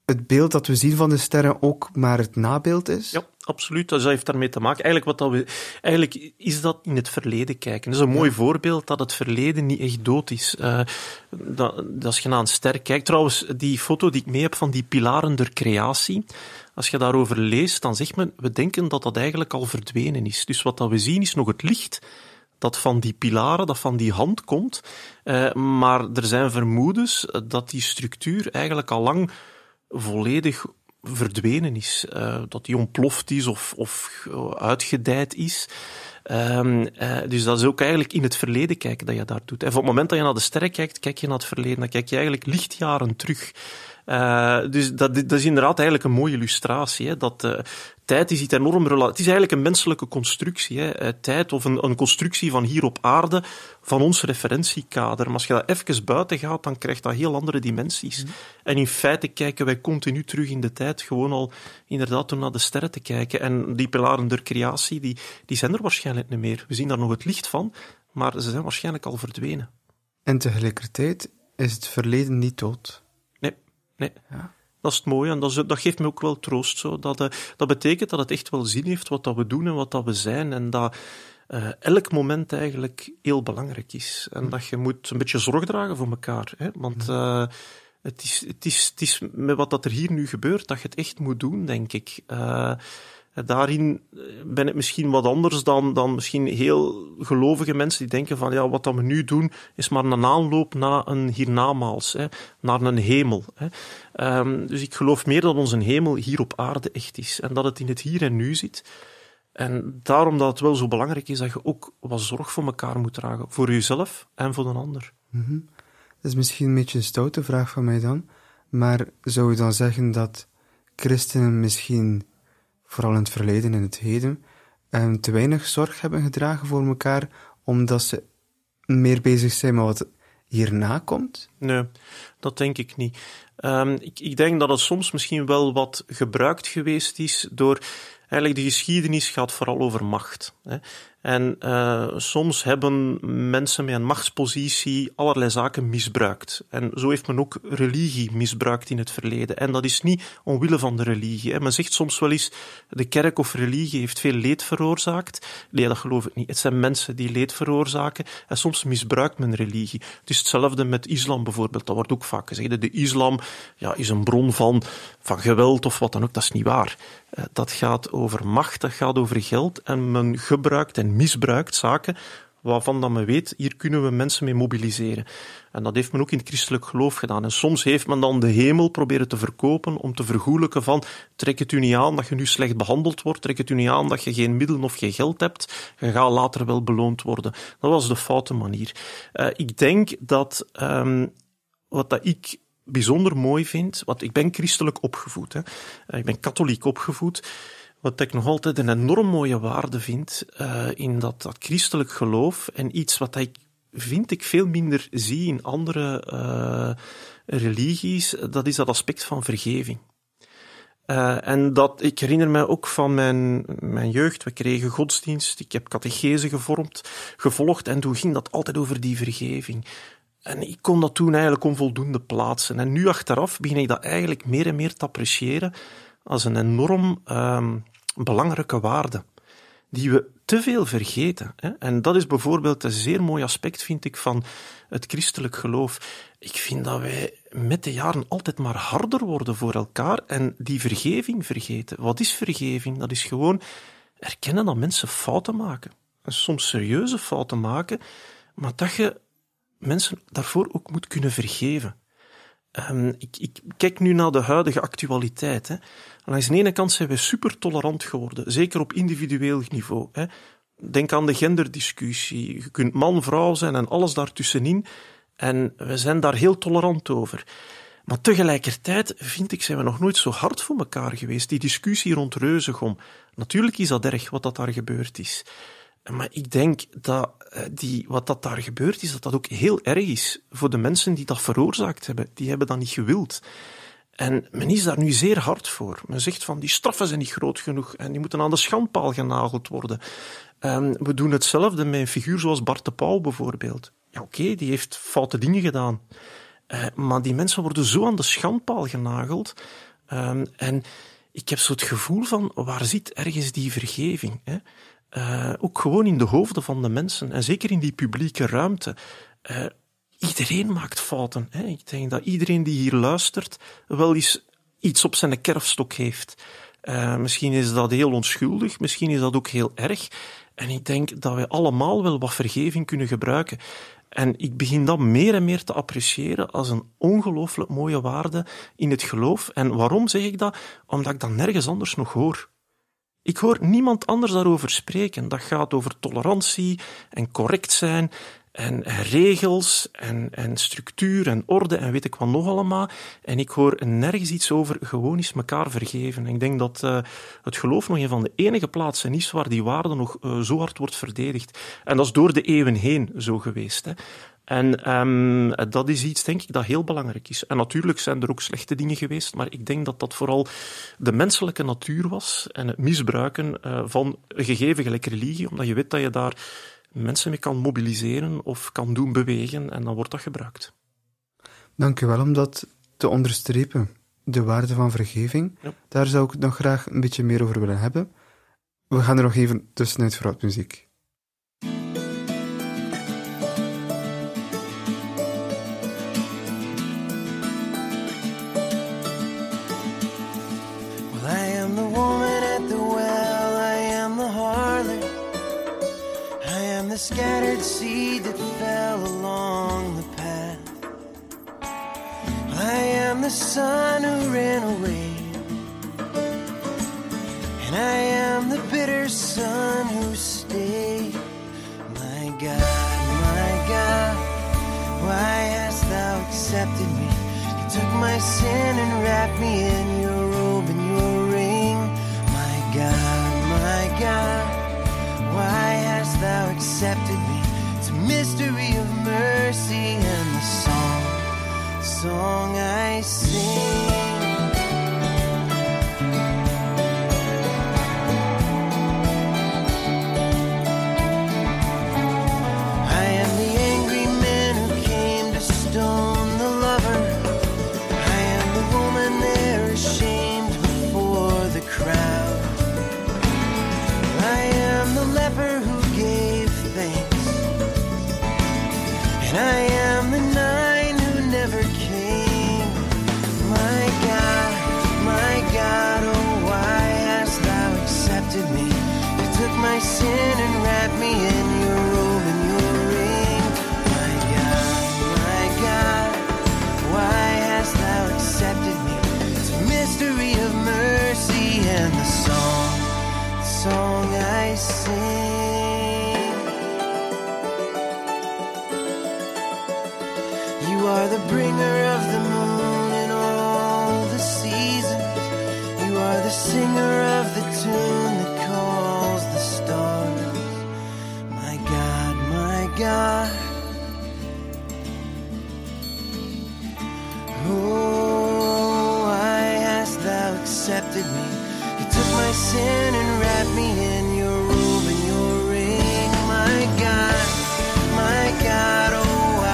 het beeld dat we zien van de sterren ook maar het nabeeld is? Ja, absoluut. Dat heeft daarmee te maken. Eigenlijk, wat dat we, eigenlijk is dat in het verleden kijken. Dat is een mooi ja. voorbeeld dat het verleden niet echt dood is. Uh, dat, dat als je naar een ster kijkt... Trouwens, die foto die ik mee heb van die pilaren der creatie, als je daarover leest, dan zegt men, we denken dat dat eigenlijk al verdwenen is. Dus wat dat we zien is nog het licht dat van die pilaren, dat van die hand komt. Uh, maar er zijn vermoedens dat die structuur eigenlijk al lang volledig verdwenen is. Uh, dat die ontploft is of, of uitgedijd is. Um, uh, dus dat is ook eigenlijk in het verleden kijken dat je daar doet. En op het moment dat je naar de sterren kijkt, kijk je naar het verleden. Dan kijk je eigenlijk lichtjaren terug. Uh, dus dat, dat is inderdaad eigenlijk een mooie illustratie. Hè, dat uh, tijd is iets enorm relatief. Het is eigenlijk een menselijke constructie. Hè, uh, tijd of een, een constructie van hier op aarde, van ons referentiekader. Maar als je dat even buiten gaat, dan krijgt dat heel andere dimensies. Mm. En in feite kijken wij continu terug in de tijd, gewoon al inderdaad door naar de sterren te kijken. En die pilaren der creatie, die, die zijn er waarschijnlijk niet meer. We zien daar nog het licht van, maar ze zijn waarschijnlijk al verdwenen. En tegelijkertijd is het verleden niet dood. Nee, ja. Dat is het mooie en dat, is, dat geeft me ook wel troost. Zo. Dat, uh, dat betekent dat het echt wel zin heeft wat dat we doen en wat dat we zijn en dat uh, elk moment eigenlijk heel belangrijk is. En mm. dat je moet een beetje zorg dragen voor elkaar. Hè? Want uh, het, is, het, is, het is met wat dat er hier nu gebeurt dat je het echt moet doen, denk ik. Uh, Daarin ben ik misschien wat anders dan, dan misschien heel gelovige mensen die denken van ja, wat dat we nu doen is maar een aanloop naar een hiernamaals, hè, naar een hemel. Hè. Um, dus ik geloof meer dat onze hemel hier op aarde echt is en dat het in het hier en nu zit. En daarom dat het wel zo belangrijk is dat je ook wat zorg voor elkaar moet dragen, voor jezelf en voor een ander. Mm-hmm. Dat is misschien een beetje een stoute vraag van mij dan, maar zou je dan zeggen dat christenen misschien vooral in het verleden en het heden, um, te weinig zorg hebben gedragen voor elkaar, omdat ze meer bezig zijn met wat hierna komt? Nee, dat denk ik niet. Um, ik, ik denk dat het soms misschien wel wat gebruikt geweest is door... Eigenlijk, de geschiedenis gaat vooral over macht. Hè. En uh, soms hebben mensen met een machtspositie allerlei zaken misbruikt. En zo heeft men ook religie misbruikt in het verleden. En dat is niet omwille van de religie. Hè. Men zegt soms wel eens, de kerk of religie heeft veel leed veroorzaakt. Nee, dat geloof ik niet. Het zijn mensen die leed veroorzaken. En soms misbruikt men religie. Het is hetzelfde met islam bijvoorbeeld. Dat wordt ook vaak gezegd. De islam ja, is een bron van, van geweld of wat dan ook. Dat is niet waar. Uh, dat gaat over macht, dat gaat over geld. En men gebruikt en misbruikt zaken waarvan dat men weet, hier kunnen we mensen mee mobiliseren. En dat heeft men ook in het christelijk geloof gedaan. En soms heeft men dan de hemel proberen te verkopen om te vergoelijken van trek het u niet aan dat je nu slecht behandeld wordt, trek het u niet aan dat je geen middelen of geen geld hebt, je gaat later wel beloond worden. Dat was de foute manier. Uh, ik denk dat um, wat dat ik bijzonder mooi vind, want ik ben christelijk opgevoed, hè. Ik ben katholiek opgevoed. Wat ik nog altijd een enorm mooie waarde vind uh, in dat, dat christelijk geloof en iets wat ik vind ik veel minder zie in andere uh, religies, dat is dat aspect van vergeving. Uh, en dat, ik herinner me ook van mijn, mijn jeugd, we kregen godsdienst, ik heb catechese gevormd, gevolgd en toen ging dat altijd over die vergeving. En ik kon dat toen eigenlijk onvoldoende plaatsen. En nu achteraf begin ik dat eigenlijk meer en meer te appreciëren als een enorm um, belangrijke waarde, die we te veel vergeten. Hè? En dat is bijvoorbeeld een zeer mooi aspect, vind ik, van het christelijk geloof. Ik vind dat wij met de jaren altijd maar harder worden voor elkaar en die vergeving vergeten. Wat is vergeving? Dat is gewoon erkennen dat mensen fouten maken. En soms serieuze fouten maken, maar dat je mensen daarvoor ook moet kunnen vergeven. Um, ik, ik kijk nu naar de huidige actualiteit. Hè. Langs de ene kant zijn we super tolerant geworden, zeker op individueel niveau. Hè. Denk aan de genderdiscussie. Je kunt man, vrouw zijn en alles daartussenin. En we zijn daar heel tolerant over. Maar tegelijkertijd, vind ik, zijn we nog nooit zo hard voor elkaar geweest. Die discussie rond Reuzegom. Natuurlijk is dat erg, wat dat daar gebeurd is. Maar ik denk dat die, wat dat daar gebeurd is, dat dat ook heel erg is voor de mensen die dat veroorzaakt hebben. Die hebben dat niet gewild. En men is daar nu zeer hard voor. Men zegt van, die straffen zijn niet groot genoeg en die moeten aan de schandpaal genageld worden. Um, we doen hetzelfde met een figuur zoals Bart de Pauw bijvoorbeeld. Ja, oké, okay, die heeft foute dingen gedaan. Uh, maar die mensen worden zo aan de schandpaal genageld Um, en ik heb zo het gevoel van, waar zit ergens die vergeving? Hè? Uh, ook gewoon in de hoofden van de mensen, en zeker in die publieke ruimte. Uh, iedereen maakt fouten. Hè? Ik denk dat iedereen die hier luistert wel eens iets op zijn kerfstok heeft. Uh, misschien is dat heel onschuldig, misschien is dat ook heel erg. En ik denk dat wij allemaal wel wat vergeving kunnen gebruiken. En ik begin dat meer en meer te appreciëren als een ongelooflijk mooie waarde in het geloof. En waarom zeg ik dat? Omdat ik dat nergens anders nog hoor. Ik hoor niemand anders daarover spreken. Dat gaat over tolerantie en correct zijn en, en regels en, en structuur en orde en weet ik wat nog allemaal. En ik hoor nergens iets over gewoon eens elkaar vergeven. En ik denk dat uh, het geloof nog een van de enige plaatsen is waar die waarde nog uh, zo hard wordt verdedigd. En dat is door de eeuwen heen zo geweest, hè. En um, dat is iets, denk ik, dat heel belangrijk is. En natuurlijk zijn er ook slechte dingen geweest, maar ik denk dat dat vooral de menselijke natuur was en het misbruiken uh, van een gegeven gelijk religie, omdat je weet dat je daar mensen mee kan mobiliseren of kan doen bewegen en dan wordt dat gebruikt. Dank u wel om dat te onderstrepen, de waarde van vergeving. Ja. Daar zou ik nog graag een beetje meer over willen hebben. We gaan er nog even tussenuit voor wat muziek. The scattered seed that fell along the path. I am the son who ran away, and I am the bitter son who stayed. My God, my God, why hast thou accepted me? You took my sin and wrapped me in your robe and your ring. My God, my God, why hast thou accepted me? It's a mystery of mercy and the song, the song I sing. I am the angry man who came to stone the lover. I am the woman there ashamed before the crowd. I am the leper who gave thanks, and I am the nine who never came. My God, my God, oh why hast thou accepted me? You took my sin and wrapped me in your robe and your ring. My God, my God, why hast thou accepted me? It's a mystery of mercy and the song, the song I sing. You are the bringer of the moon in all the seasons. You are the singer of the tune that calls the stars. My God, my God, oh, why hast thou accepted me? You took my sin and wrapped me in your robe and your ring. My God, my God, oh,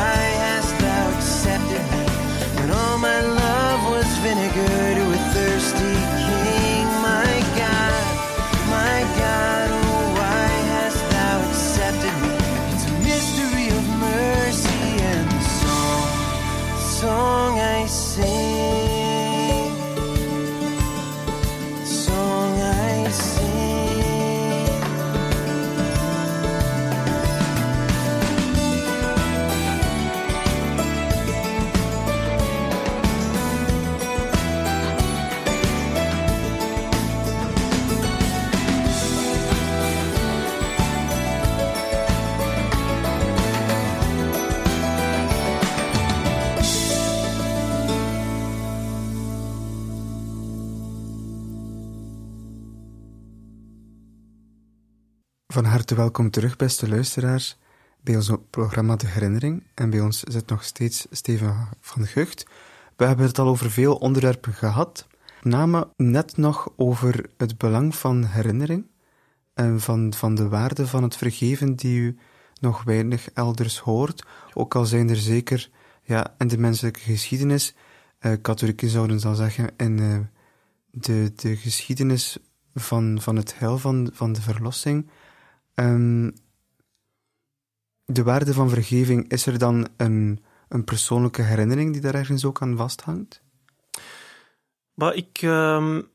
my love was vinegar to a thirsty king. My God, my God, oh why hast thou accepted me? It's a mystery of mercy and the song, the song I sing, the song I sing. Van harte welkom terug, beste luisteraars, bij ons programma De Herinnering. En bij ons zit nog steeds Steven van Gucht. We hebben het al over veel onderwerpen gehad. Met name net nog over het belang van herinnering en van, van de waarde van het vergeven die u nog weinig elders hoort. Ook al zijn er zeker ja, in de menselijke geschiedenis, uh, katholieken zouden dan zeggen, in uh, de, de geschiedenis van, van het heil, van, van de verlossing. Um, de waarde van vergeving, is er dan een, een persoonlijke herinnering die daar ergens ook aan vasthangt? Maar ik... Um...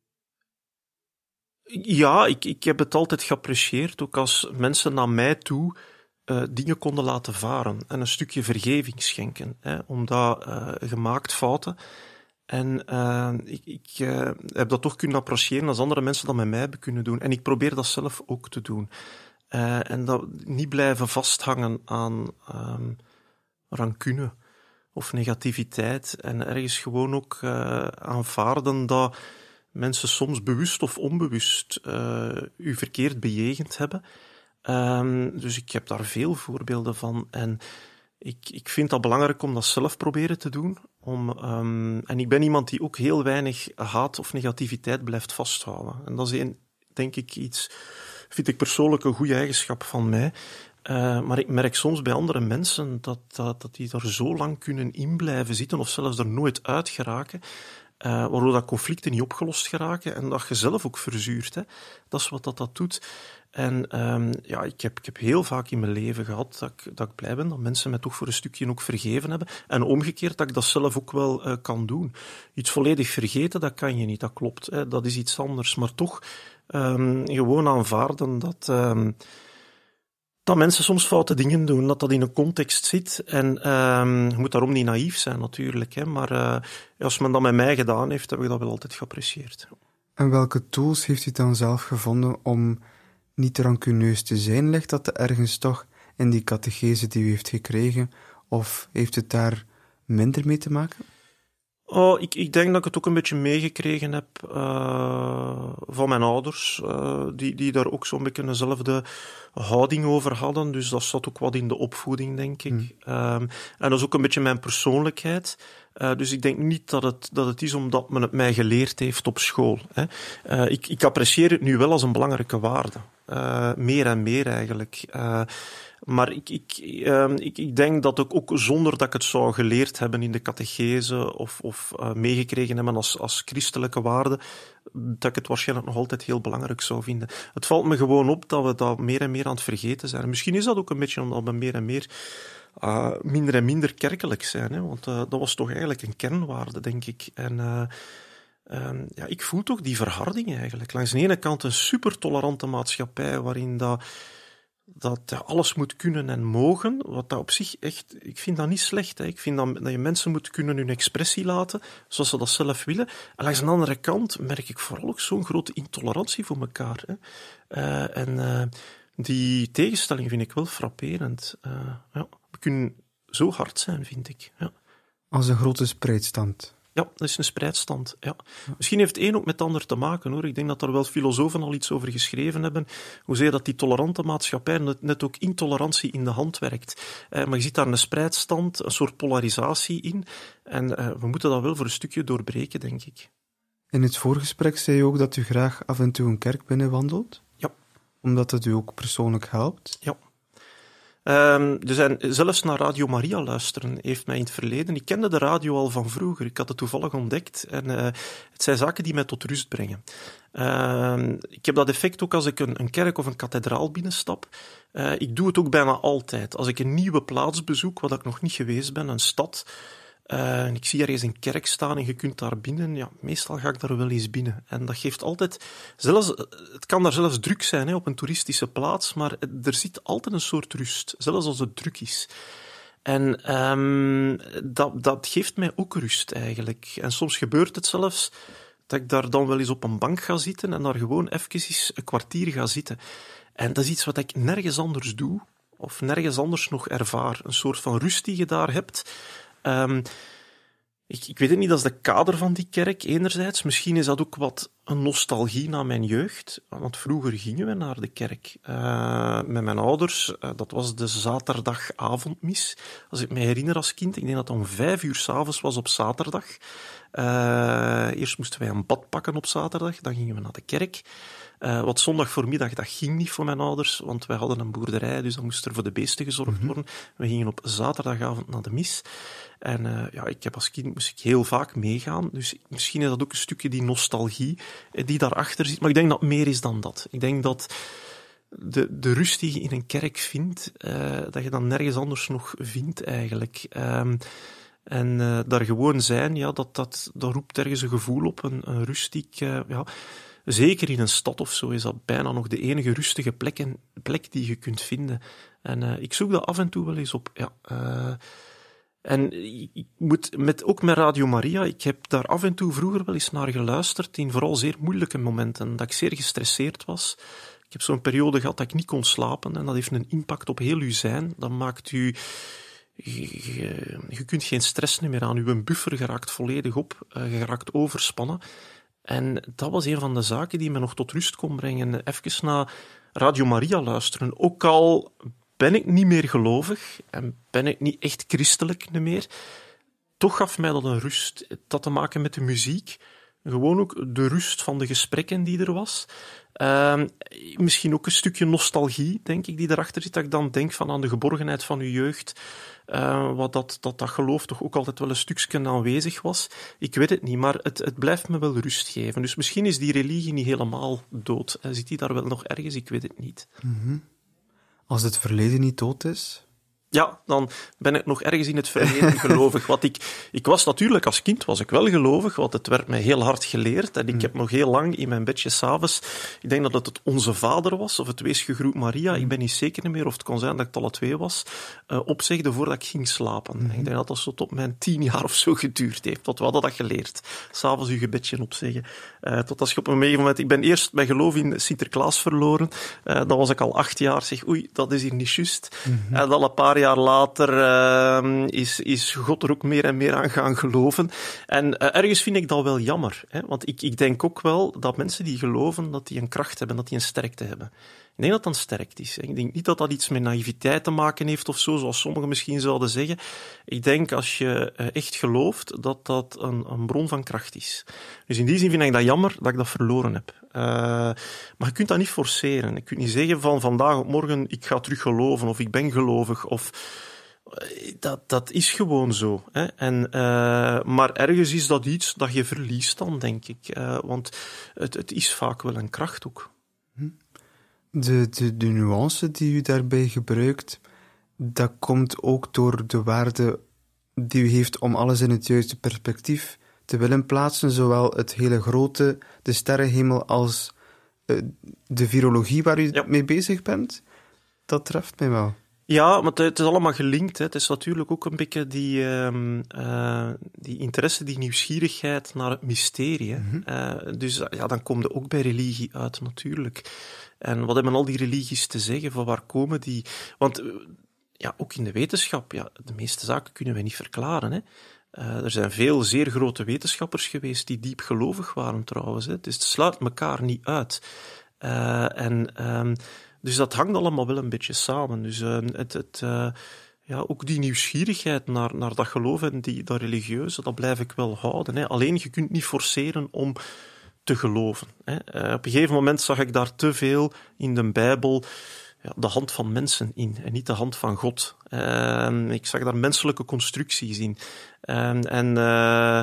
Ja, ik, ik heb het altijd geapprecieerd, ook als mensen naar mij toe uh, dingen konden laten varen en een stukje vergeving schenken, hè, omdat uh, gemaakt fouten. En uh, ik, ik uh, heb dat toch kunnen appreciëren als andere mensen dat met mij hebben kunnen doen. En ik probeer dat zelf ook te doen. Uh, en dat niet blijven vasthangen aan um, rancune of negativiteit. En ergens gewoon ook uh, aanvaarden dat mensen soms bewust of onbewust uh, u verkeerd bejegend hebben. Um, dus ik heb daar veel voorbeelden van. En ik, ik vind dat belangrijk om dat zelf proberen te doen. Om, um, en ik ben iemand die ook heel weinig haat of negativiteit blijft vasthouden. En dat is een, denk ik iets, vind ik persoonlijk een goede eigenschap van mij. Uh, maar ik merk soms bij andere mensen dat, dat, dat die er zo lang kunnen in blijven zitten of zelfs er nooit uit geraken. Uh, waardoor dat conflicten niet opgelost geraken en dat je zelf ook verzuurt. Hè. Dat is wat dat, dat doet. En um, ja, ik heb, ik heb heel vaak in mijn leven gehad dat ik, dat ik blij ben dat mensen mij toch voor een stukje ook vergeven hebben. En omgekeerd dat ik dat zelf ook wel uh, kan doen. Iets volledig vergeten, dat kan je niet, dat klopt. Hè. Dat is iets anders. Maar toch um, gewoon aanvaarden dat... Um, dat mensen soms foute dingen doen, dat dat in een context zit. En um, je moet daarom niet naïef zijn, natuurlijk. Hè. Maar uh, als men dat met mij gedaan heeft, heb ik dat wel altijd geapprecieerd. En welke tools heeft u dan zelf gevonden om niet rancuneus te zijn? Ligt dat ergens toch in die catechese die u heeft gekregen? Of heeft het daar minder mee te maken? Oh, ik, ik denk dat ik het ook een beetje meegekregen heb uh, van mijn ouders, uh, die, die daar ook zo'n beetje dezelfde houding over hadden. Dus dat zat ook wat in de opvoeding, denk ik. Mm. Um, en dat is ook een beetje mijn persoonlijkheid. Uh, dus ik denk niet dat het, dat het is omdat men het mij geleerd heeft op school. Hè. Uh, ik, ik apprecieer het nu wel als een belangrijke waarde. Uh, meer en meer eigenlijk. Uh, Maar ik, ik, uh, ik, ik denk dat ik ook zonder dat ik het zou geleerd hebben in de catechese of, of uh, meegekregen hebben als, als christelijke waarde, dat ik het waarschijnlijk nog altijd heel belangrijk zou vinden. Het valt me gewoon op dat we dat meer en meer aan het vergeten zijn. Misschien is dat ook een beetje omdat we meer en meer uh, minder en minder kerkelijk zijn. Hè? Want uh, dat was toch eigenlijk een kernwaarde, denk ik. En... Uh, Um, ja, ik voel toch die verharding eigenlijk. Langs de ene kant een supertolerante maatschappij waarin dat, dat ja, alles moet kunnen en mogen, wat dat op zich echt... Ik vind dat niet slecht. Hè. Ik vind dat, dat je mensen moet kunnen hun expressie laten, zoals ze dat zelf willen. En langs de andere kant merk ik vooral ook zo'n grote intolerantie voor elkaar. Hè. Uh, en uh, die tegenstelling vind ik wel frapperend. Uh, ja, we kunnen zo hard zijn, vind ik. Ja. Als een grote spreidstand. Ja, dat is een spreidstand. Ja. Misschien heeft het een ook met het ander te maken, hoor. Ik denk dat er wel filosofen al iets over geschreven hebben. Hoe zeg je dat die tolerante maatschappij net, net ook intolerantie in de hand werkt. Eh, maar je ziet daar een spreidstand, een soort polarisatie in. En eh, we moeten dat wel voor een stukje doorbreken, denk ik. In het voorgesprek zei je ook dat u graag af en toe een kerk binnenwandelt. Ja. Omdat het u ook persoonlijk helpt. Ja. Um, dus en zelfs naar Radio Maria luisteren heeft mij in het verleden... Ik kende de radio al van vroeger, ik had het toevallig ontdekt. En uh, het zijn zaken die mij tot rust brengen. Uh, ik heb dat effect ook als ik een, een kerk of een kathedraal binnenstap. Uh, ik doe het ook bijna altijd. Als ik een nieuwe plaats bezoek, wat ik nog niet geweest ben, een stad... Uh, en ik zie ergens een kerk staan en je kunt daar binnen. Ja, meestal ga ik daar wel eens binnen. En dat geeft altijd... Zelfs, het kan daar zelfs druk zijn hè, op een toeristische plaats, maar er zit altijd een soort rust. Zelfs als het druk is. En um, dat, dat geeft mij ook rust eigenlijk. En soms gebeurt het zelfs dat ik daar dan wel eens op een bank ga zitten en daar gewoon even een kwartier ga zitten. En dat is iets wat ik nergens anders doe of nergens anders nog ervaar. Een soort van rust die je daar hebt... Um, ik, ik weet het niet, dat is de kader van die kerk enerzijds. Misschien is dat ook wat een nostalgie naar mijn jeugd. Want vroeger gingen we naar de kerk uh, met mijn ouders. Uh, dat was de zaterdagavondmis. Als ik me herinner als kind, ik denk dat het om vijf uur 's avonds was op zaterdag. Uh, eerst moesten wij een bad pakken op zaterdag, dan gingen we naar de kerk. Uh, wat zondag voormiddag, dat ging niet voor mijn ouders, want wij hadden een boerderij, dus dan moest er voor de beesten gezorgd mm-hmm. worden. We gingen op zaterdagavond naar de mis. En uh, ja, ik heb als kind moest ik heel vaak meegaan. Dus misschien is dat ook een stukje die nostalgie die daarachter zit. Maar ik denk dat het meer is dan dat. Ik denk dat de, de rust die je in een kerk vindt, uh, dat je dan nergens anders nog vindt eigenlijk. Um, en uh, daar gewoon zijn, ja, dat, dat, dat roept ergens een gevoel op, een, een rust die ik... Uh, ja, zeker in een stad of zo is dat bijna nog de enige rustige plek, en, plek die je kunt vinden. En uh, ik zoek dat af en toe wel eens op, ja... Uh, En ik moet met, ook met Radio Maria, ik heb daar af en toe vroeger wel eens naar geluisterd, in vooral zeer moeilijke momenten, dat ik zeer gestresseerd was. Ik heb zo'n periode gehad dat ik niet kon slapen en dat heeft een impact op heel uw zijn. Dat maakt u... Je, je, je kunt geen stress meer aan. Uw buffer geraakt volledig op, je geraakt overspannen. En dat was een van de zaken die me nog tot rust kon brengen. Even naar Radio Maria luisteren, ook al... ben ik niet meer gelovig en ben ik niet echt christelijk meer, toch gaf mij dat een rust. Het had te maken met de muziek, gewoon ook de rust van de gesprekken die er was. Uh, misschien ook een stukje nostalgie, denk ik, die erachter zit, dat ik dan denk van aan de geborgenheid van uw jeugd, uh, wat dat, dat, dat geloof toch ook altijd wel een stukje aanwezig was. Ik weet het niet, maar het, het blijft me wel rust geven. Dus misschien is die religie niet helemaal dood. Uh, zit die daar wel nog ergens? Ik weet het niet. Mm-hmm. Als het verleden niet dood is? Ja, dan ben ik nog ergens in het verleden gelovig. Want ik, ik was natuurlijk als kind was ik wel gelovig, want het werd mij heel hard geleerd. En ik mm. heb nog heel lang in mijn bedje s'avonds, ik denk dat het het Onze Vader was, of het Wees gegroet Maria, mm. ik ben niet zeker meer of het kon zijn dat ik het alle twee was, uh, opzegde voordat ik ging slapen. Mm. Ik denk dat dat zo tot mijn tien jaar of zo geduurd heeft, want we hadden dat geleerd. S'avonds je gebedje opzeggen. Uh, tot als je op een gegeven moment... Ik ben eerst mijn geloof in Sinterklaas verloren. Uh, dan was ik al acht jaar, zeg, oei, dat is hier niet juist. Mm-hmm. En dan een paar jaar later uh, is, is God er ook meer en meer aan gaan geloven. En uh, ergens vind ik dat wel jammer. Hè? Want ik, ik denk ook wel dat mensen die geloven, dat die een kracht hebben, dat die een sterkte hebben. Ik denk dat dat sterkt is. Ik denk niet dat dat iets met naïviteit te maken heeft of zo, zoals sommigen misschien zouden zeggen. Ik denk als je uh, echt gelooft, dat dat een, een bron van kracht is. Dus in die zin vind ik dat jammer dat ik dat verloren heb. Uh, maar je kunt dat niet forceren. Je kunt niet zeggen van vandaag op morgen ik ga terug geloven of ik ben gelovig of... Dat, dat is gewoon zo. Hè? En, uh, maar ergens is dat iets dat je verliest dan, denk ik. Uh, want het, het is vaak wel een kracht ook. De, de, de nuance die u daarbij gebruikt, dat komt ook door de waarde die u heeft om alles in het juiste perspectief te willen plaatsen, zowel het hele grote, de sterrenhemel, als uh, de virologie waar u ja. mee bezig bent. Dat treft mij wel. Ja, maar het is allemaal gelinkt. Hè. Het is natuurlijk ook een beetje die, uh, uh, die interesse, die nieuwsgierigheid naar het mysterie. Hè. Mm-hmm. Uh, dus ja, dan kom je ook bij religie uit, natuurlijk. En wat hebben al die religies te zeggen? Van waar komen die? Want uh, ja, ook in de wetenschap, ja, de meeste zaken kunnen we niet verklaren. Hè. Uh, er zijn veel zeer grote wetenschappers geweest die diep gelovig waren, trouwens. Hè. Dus het sluit elkaar niet uit. Uh, en... Um, Dus dat hangt allemaal wel een beetje samen. Dus uh, het, het, uh, ja, ook die nieuwsgierigheid naar, naar dat geloof en die, dat religieuze, dat blijf ik wel houden. Hè. Alleen, je kunt niet forceren om te geloven. Hè. Uh, op een gegeven moment zag ik daar te veel in de Bijbel ja, de hand van mensen in en niet de hand van God. Uh, ik zag daar menselijke constructies in. Uh, en uh,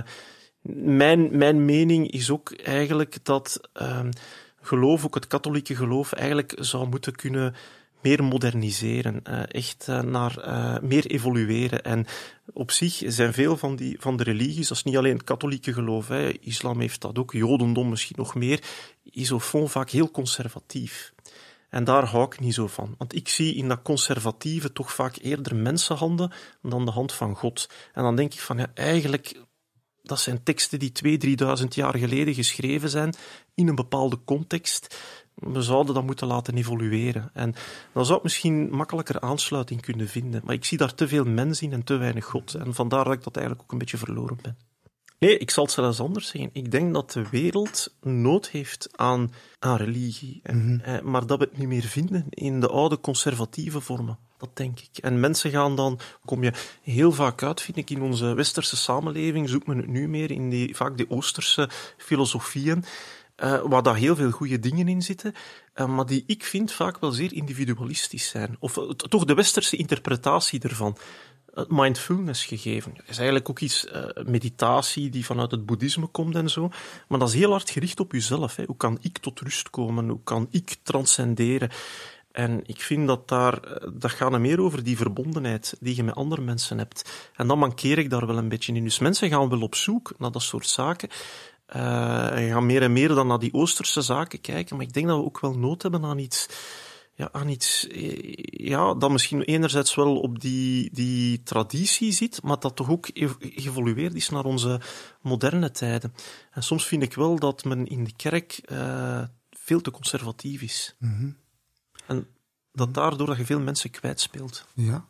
mijn, mijn mening is ook eigenlijk dat... Uh, geloof, ook het katholieke geloof, eigenlijk zou moeten kunnen meer moderniseren, uh, echt uh, naar uh, meer evolueren. En op zich zijn veel van, die, van de religies, dat is niet alleen het katholieke geloof, hè, islam heeft dat ook, jodendom misschien nog meer, is au fond vaak heel conservatief. En daar hou ik niet zo van. Want ik zie in dat conservatieve toch vaak eerder mensenhanden dan de hand van God. En dan denk ik van, ja, eigenlijk... Dat zijn teksten die twee, drieduizend jaar geleden geschreven zijn in een bepaalde context. We zouden dat moeten laten evolueren. En dan zou ik misschien makkelijker aansluiting kunnen vinden. Maar ik zie daar te veel mens in en te weinig God. En vandaar dat ik dat eigenlijk ook een beetje verloren ben. Nee, ik zal het zelfs anders zeggen. Ik denk dat de wereld nood heeft aan, aan religie. Mm-hmm. Eh, maar dat we het niet meer vinden in de oude conservatieve vormen. Dat denk ik. En mensen gaan dan, kom je heel vaak uit, vind ik, in onze westerse samenleving, zoekt men het nu meer in die, vaak die oosterse filosofieën. uh, waar daar heel veel goede dingen in zitten, uh, maar die ik vind vaak wel zeer individualistisch zijn. Of uh, toch de westerse interpretatie ervan. Het mindfulness gegeven. Dat is eigenlijk ook iets, uh, meditatie die vanuit het boeddhisme komt en zo. Maar dat is heel hard gericht op jezelf. Hè. Hoe kan ik tot rust komen? Hoe kan ik transcenderen? En ik vind dat daar, dat gaat er meer over die verbondenheid die je met andere mensen hebt. En dan mankeer ik daar wel een beetje in. Dus mensen gaan wel op zoek naar dat soort zaken. Uh, en gaan meer en meer dan naar die Oosterse zaken kijken. Maar ik denk dat we ook wel nood hebben aan iets... Ja, aan iets ja, dat misschien enerzijds wel op die, die traditie zit, maar dat toch ook geëvolueerd is naar onze moderne tijden. En soms vind ik wel dat men in de kerk uh, veel te conservatief is. Mm-hmm. En dat daardoor dat je veel mensen kwijtspeelt. Ja.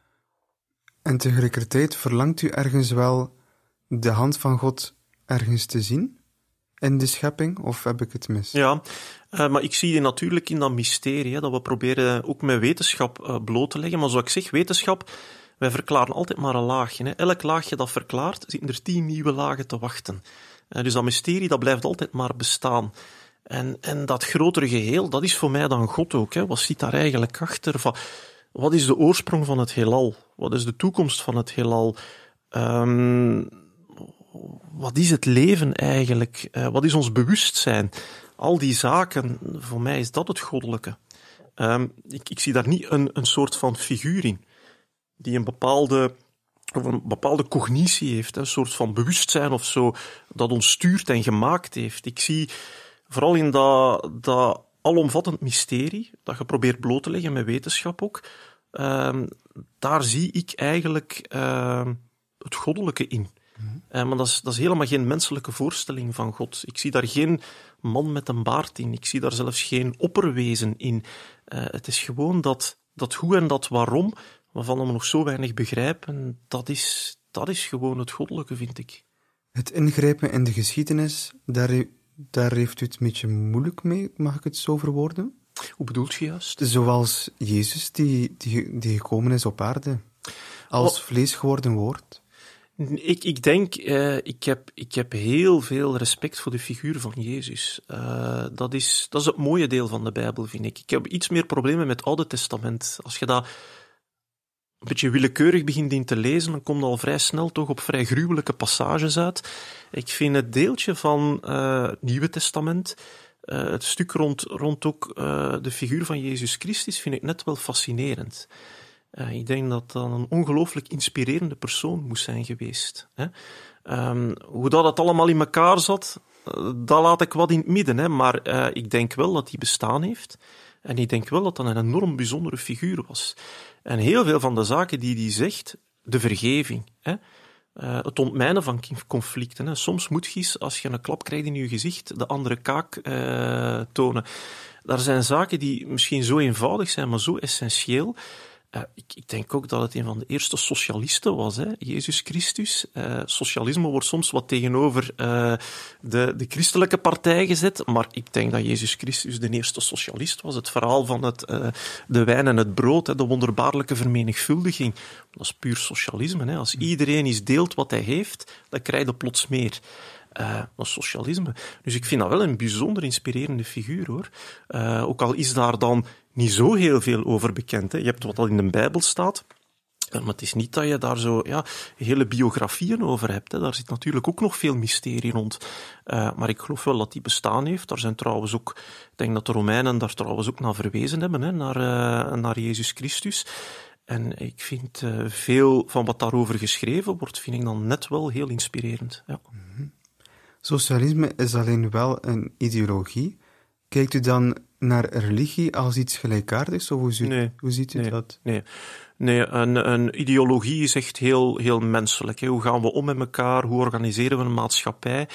En tegelijkertijd verlangt u ergens wel de hand van God ergens te zien? In de schepping, of heb ik het mis? Ja, uh, maar ik zie die natuurlijk in dat mysterie, hè, dat we proberen ook met wetenschap uh, bloot te leggen. Maar zoals ik zeg, wetenschap, wij verklaren altijd maar een laagje. Hè. Elk laagje dat verklaart, zitten er tien nieuwe lagen te wachten. Uh, dus dat mysterie, dat blijft altijd maar bestaan. En, en dat grotere geheel, dat is voor mij dan God ook. Hè. Wat zit daar eigenlijk achter? Van, wat is de oorsprong van het heelal? Wat is de toekomst van het heelal? Um, Wat is het leven eigenlijk? Uh, wat is ons bewustzijn? Al die zaken, voor mij is dat het goddelijke. Um, ik, ik zie daar niet een, een soort van figuur in, die een bepaalde, of een bepaalde cognitie heeft, een soort van bewustzijn of zo, dat ons stuurt en gemaakt heeft. Ik zie vooral in dat, dat alomvattend mysterie, dat je probeert bloot te leggen met wetenschap ook, um, daar zie ik eigenlijk uh, het goddelijke in. Mm-hmm. Uh, maar dat is, dat is helemaal geen menselijke voorstelling van God. Ik zie daar geen man met een baard in. Ik zie daar zelfs geen opperwezen in. Uh, het is gewoon dat, dat hoe en dat waarom, waarvan we nog zo weinig begrijpen, dat is, dat is gewoon het goddelijke, vind ik. Het ingrijpen in de geschiedenis, daar, daar heeft u het een beetje moeilijk mee, mag ik het zo verwoorden? Hoe bedoelt je juist? Zoals Jezus, die, die, die gekomen is op aarde, als oh. vlees geworden woord. Ik, ik denk, uh, ik, heb, ik heb heel veel respect voor de figuur van Jezus. Uh, dat, is, dat is het mooie deel van de Bijbel, vind ik. Ik heb iets meer problemen met het Oude Testament. Als je dat een beetje willekeurig begint in te lezen, dan komt je al vrij snel toch op vrij gruwelijke passages uit. Ik vind het deeltje van uh, het Nieuwe Testament, uh, het stuk rond, rond ook uh, de figuur van Jezus Christus, vind ik net wel fascinerend. Uh, ik denk dat dat een ongelooflijk inspirerende persoon moest zijn geweest. Hè. Um, hoe dat het allemaal in elkaar zat, uh, dat laat ik wat in het midden. Hè. Maar uh, ik denk wel dat hij bestaan heeft. En ik denk wel dat dat een enorm bijzondere figuur was. En heel veel van de zaken die hij zegt, de vergeving, hè. Uh, het ontmijnen van conflicten. Hè. Soms moet je, als je een klap krijgt in je gezicht, de andere kaak uh, tonen. Daar zijn zaken die misschien zo eenvoudig zijn, maar zo essentieel. Uh, ik, ik denk ook dat het een van de eerste socialisten was, hè, Jezus Christus. Uh, socialisme wordt soms wat tegenover uh, de, de christelijke partij gezet, maar ik denk dat Jezus Christus de eerste socialist was. Het verhaal van het, uh, de wijn en het brood, hè, de wonderbaarlijke vermenigvuldiging, dat is puur socialisme. Hè. Als iedereen eens deelt wat hij heeft, dan krijg je plots meer. Uh, dat is socialisme. Dus ik vind dat wel een bijzonder inspirerende figuur, hoor. Uh, ook al is daar dan niet zo heel veel over bekend. Hè. Je hebt wat al in de Bijbel staat, maar het is niet dat je daar zo ja, hele biografieën over hebt. Hè. Daar zit natuurlijk ook nog veel mysterie rond. Uh, maar ik geloof wel dat die bestaan heeft. Daar zijn trouwens ook, ik denk dat de Romeinen daar trouwens ook naar verwezen hebben, hè, naar, uh, naar Jezus Christus. En ik vind uh, veel van wat daarover geschreven wordt, vind ik dan net wel heel inspirerend. Ja. Mm-hmm. Socialisme is alleen wel een ideologie. Kijkt u dan naar religie als iets gelijkaardigs, of hoe ziet, nee, hoe ziet u nee, dat? Nee, nee een, een ideologie is echt heel, heel menselijk. Hè. Hoe gaan we om met elkaar? Hoe organiseren we een maatschappij?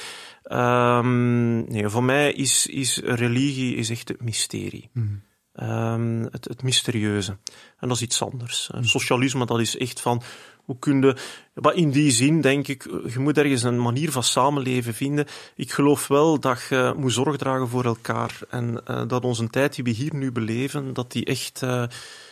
Um, nee, voor mij is, is religie is echt het mysterie. Mm. Um, het, het mysterieuze. En dat is iets anders. Mm. Socialisme, dat is echt van... Hoe kun je, maar in die zin denk ik, je moet ergens een manier van samenleven vinden. Ik geloof wel dat je moet zorg dragen voor elkaar. En uh, dat onze tijd die we hier nu beleven, dat die echt, uh,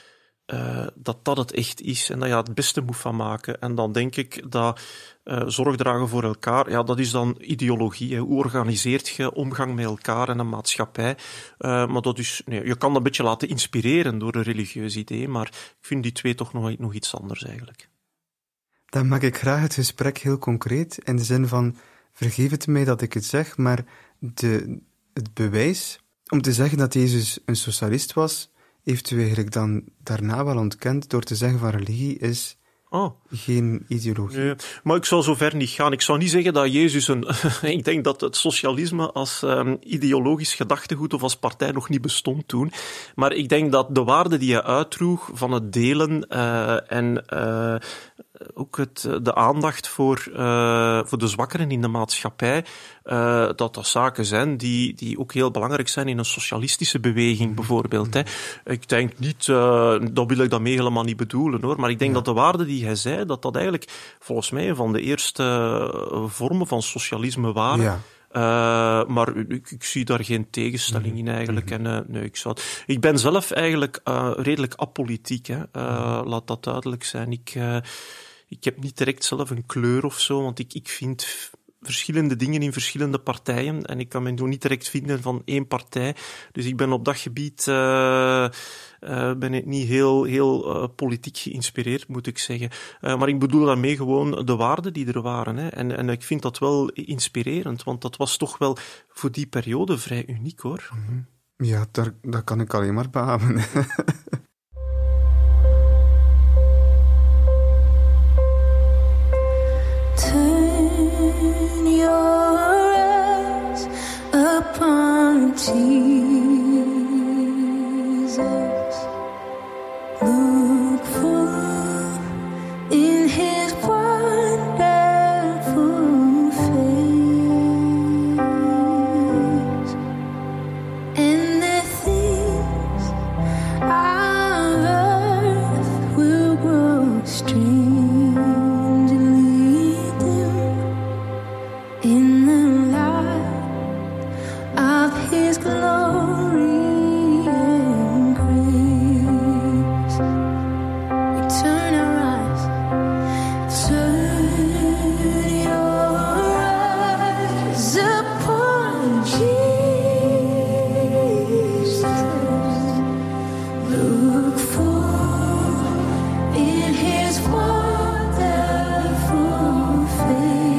uh, dat dat het echt is en dat je er het beste moet van maken. En dan denk ik dat uh, zorg dragen voor elkaar, ja, dat is dan ideologie. Hè. Hoe organiseert je omgang met elkaar en een maatschappij? Uh, maar dat is, nee, je kan dat een beetje laten inspireren door een religieus idee, maar ik vind die twee toch nog, nog iets anders eigenlijk. Dan maak ik graag het gesprek heel concreet, in de zin van, vergeef het mij dat ik het zeg, maar de, het bewijs om te zeggen dat Jezus een socialist was, heeft u eigenlijk dan daarna wel ontkend door te zeggen van religie is oh. geen ideologie. Nee, maar ik zou zover niet gaan. Ik zou niet zeggen dat Jezus een... ik denk dat het socialisme als um, ideologisch gedachtegoed of als partij nog niet bestond toen. Maar ik denk dat de waarde die hij uitdroeg van het delen uh, en uh, ook het, de aandacht voor, uh, voor de zwakkeren in de maatschappij, uh, dat dat zaken zijn die, die ook heel belangrijk zijn in een socialistische beweging, bijvoorbeeld. Hè. Ik denk niet, uh, dat wil ik daarmee helemaal niet bedoelen, hoor, maar ik denk ja. dat de waarde die hij zei, dat dat eigenlijk volgens mij van de eerste vormen van socialisme waren. Ja. Uh, maar ik, ik zie daar geen tegenstelling mm-hmm. in eigenlijk. En, uh, nee, ik, zou het... ik ben zelf eigenlijk uh, redelijk apolitiek. Hè. Uh, laat dat duidelijk zijn. Ik, uh, ik heb niet direct zelf een kleur of zo, want ik, ik vind verschillende dingen in verschillende partijen en ik kan me niet direct vinden van één partij. Dus ik ben op dat gebied uh, uh, ben ik niet heel, heel uh, politiek geïnspireerd, moet ik zeggen. Uh, maar ik bedoel daarmee gewoon de waarden die er waren. Hè. En, en ik vind dat wel inspirerend, want dat was toch wel voor die periode vrij uniek, hoor. Mm-hmm. Ja, daar, dat kan ik alleen maar beamen. Turn your eyes upon Jesus. Look full in his wonderful face, and the things of earth will grow strange. In the light of his glory and grace, we turn our eyes, turn your eyes upon Jesus. Look full in his wonderful face.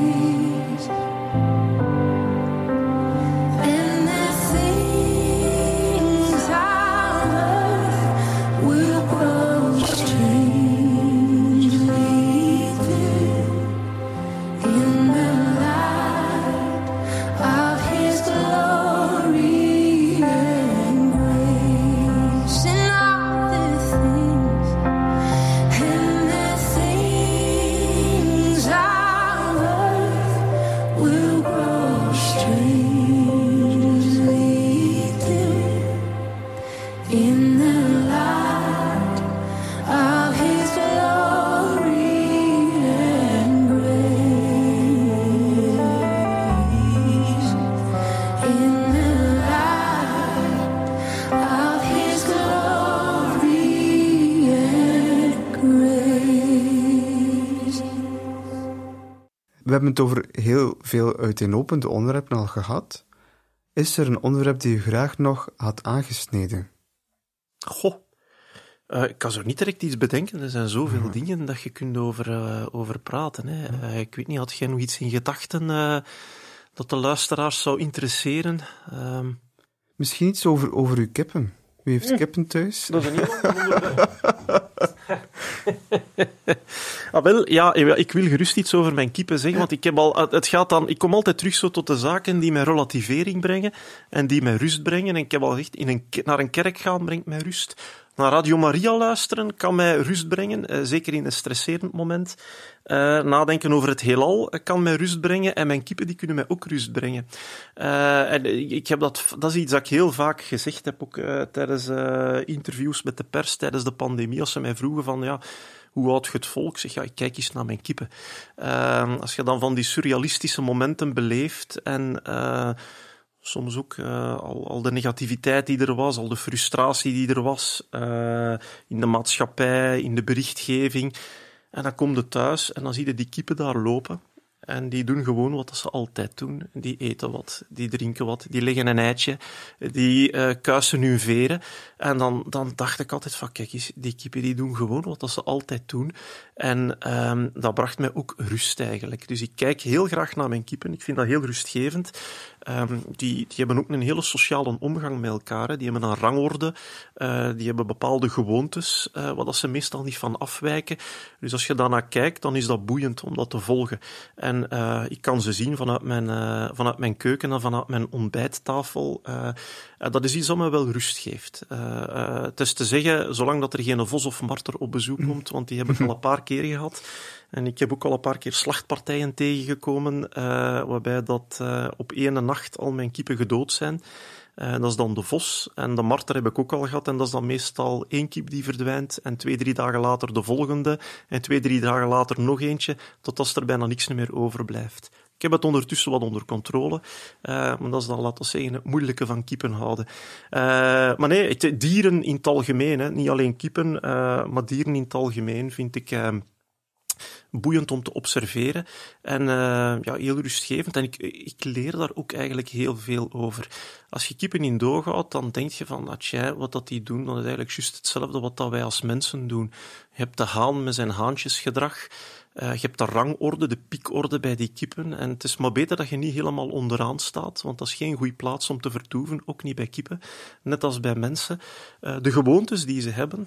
We hebben het over heel veel uiteenlopende onderwerpen al gehad. Is er een onderwerp die u graag nog had aangesneden? Goh, uh, ik kan zo niet direct iets bedenken. Er zijn zoveel mm-hmm. dingen dat je kunt over, uh, over praten. Hè. Uh, ik weet niet, had jij nog iets in gedachten uh, dat de luisteraars zou interesseren? Uh... Misschien iets over, over uw kippen. Wie heeft hm. kippen thuis? Dat is een heel onderwerp. ah, wel, ja, ik wil gerust iets over mijn kippen zeggen, want ik, heb al, het gaat dan, ik kom altijd terug zo tot de zaken die mij relativering brengen en die mij rust brengen. En ik heb al gezegd, in een, naar een kerk gaan brengt mij rust. Naar Radio Maria luisteren kan mij rust brengen, eh, zeker in een stresserend moment. Uh, nadenken over het heelal kan mij rust brengen en mijn kippen die kunnen mij ook rust brengen. Uh, en ik heb dat, dat is iets dat ik heel vaak gezegd heb, ook uh, tijdens uh, interviews met de pers, tijdens de pandemie, als ze mij vroegen van, ja, hoe houdt je het volk? Ik zeg, ja, ik kijk eens naar mijn kippen. Uh, als je dan van die surrealistische momenten beleeft en... Uh, Soms ook uh, al, al de negativiteit die er was, al de frustratie die er was uh, in de maatschappij, in de berichtgeving. En dan kom je thuis en dan zie je die kippen daar lopen. En die doen gewoon wat ze altijd doen. Die eten wat, die drinken wat, die leggen een eitje, die uh, kuisen hun veren. En dan, dan dacht ik altijd van, kijk eens, die kippen die doen gewoon wat ze altijd doen. En um, dat bracht mij ook rust eigenlijk. Dus ik kijk heel graag naar mijn kippen. Ik vind dat heel rustgevend. Um, die, die hebben ook een hele sociale omgang met elkaar. Hè. Die hebben een rangorde. Uh, die hebben bepaalde gewoontes, uh, waar dat ze meestal niet van afwijken. Dus als je daarnaar kijkt, dan is dat boeiend om dat te volgen. En uh, ik kan ze zien vanuit mijn, uh, vanuit mijn keuken en vanuit mijn ontbijttafel. Uh, uh, dat is iets dat me wel rust geeft. Uh, uh, het is te zeggen, zolang dat er geen vos of marter op bezoek komt, want die heb ik al een paar keer gehad. En ik heb ook al een paar keer slachtpartijen tegengekomen, uh, waarbij dat uh, op één nacht al mijn kippen gedood zijn. Uh, dat is dan de vos. En de marter heb ik ook al gehad. En dat is dan meestal één kip die verdwijnt. En twee, drie dagen later de volgende. En twee, drie dagen later nog eentje. Totdat er bijna niks meer overblijft. Ik heb het ondertussen wat onder controle. Uh, maar dat is dan, laten we zeggen, het moeilijke van kippen houden. Uh, maar nee, het, dieren in het algemeen. Hè. Niet alleen kippen, uh, maar dieren in het algemeen vind ik... Uh, boeiend om te observeren en uh, ja, heel rustgevend. En ik, ik leer daar ook eigenlijk heel veel over. Als je kippen in doog houdt, dan denk je van, atje, wat dat die doen, dan is eigenlijk juist hetzelfde wat dat wij als mensen doen. Je hebt de haan met zijn haantjesgedrag. Uh, je hebt de rangorde, de piekorde bij die kippen. En het is maar beter dat je niet helemaal onderaan staat, want dat is geen goede plaats om te vertoeven, ook niet bij kippen. Net als bij mensen. Uh, de gewoontes die ze hebben,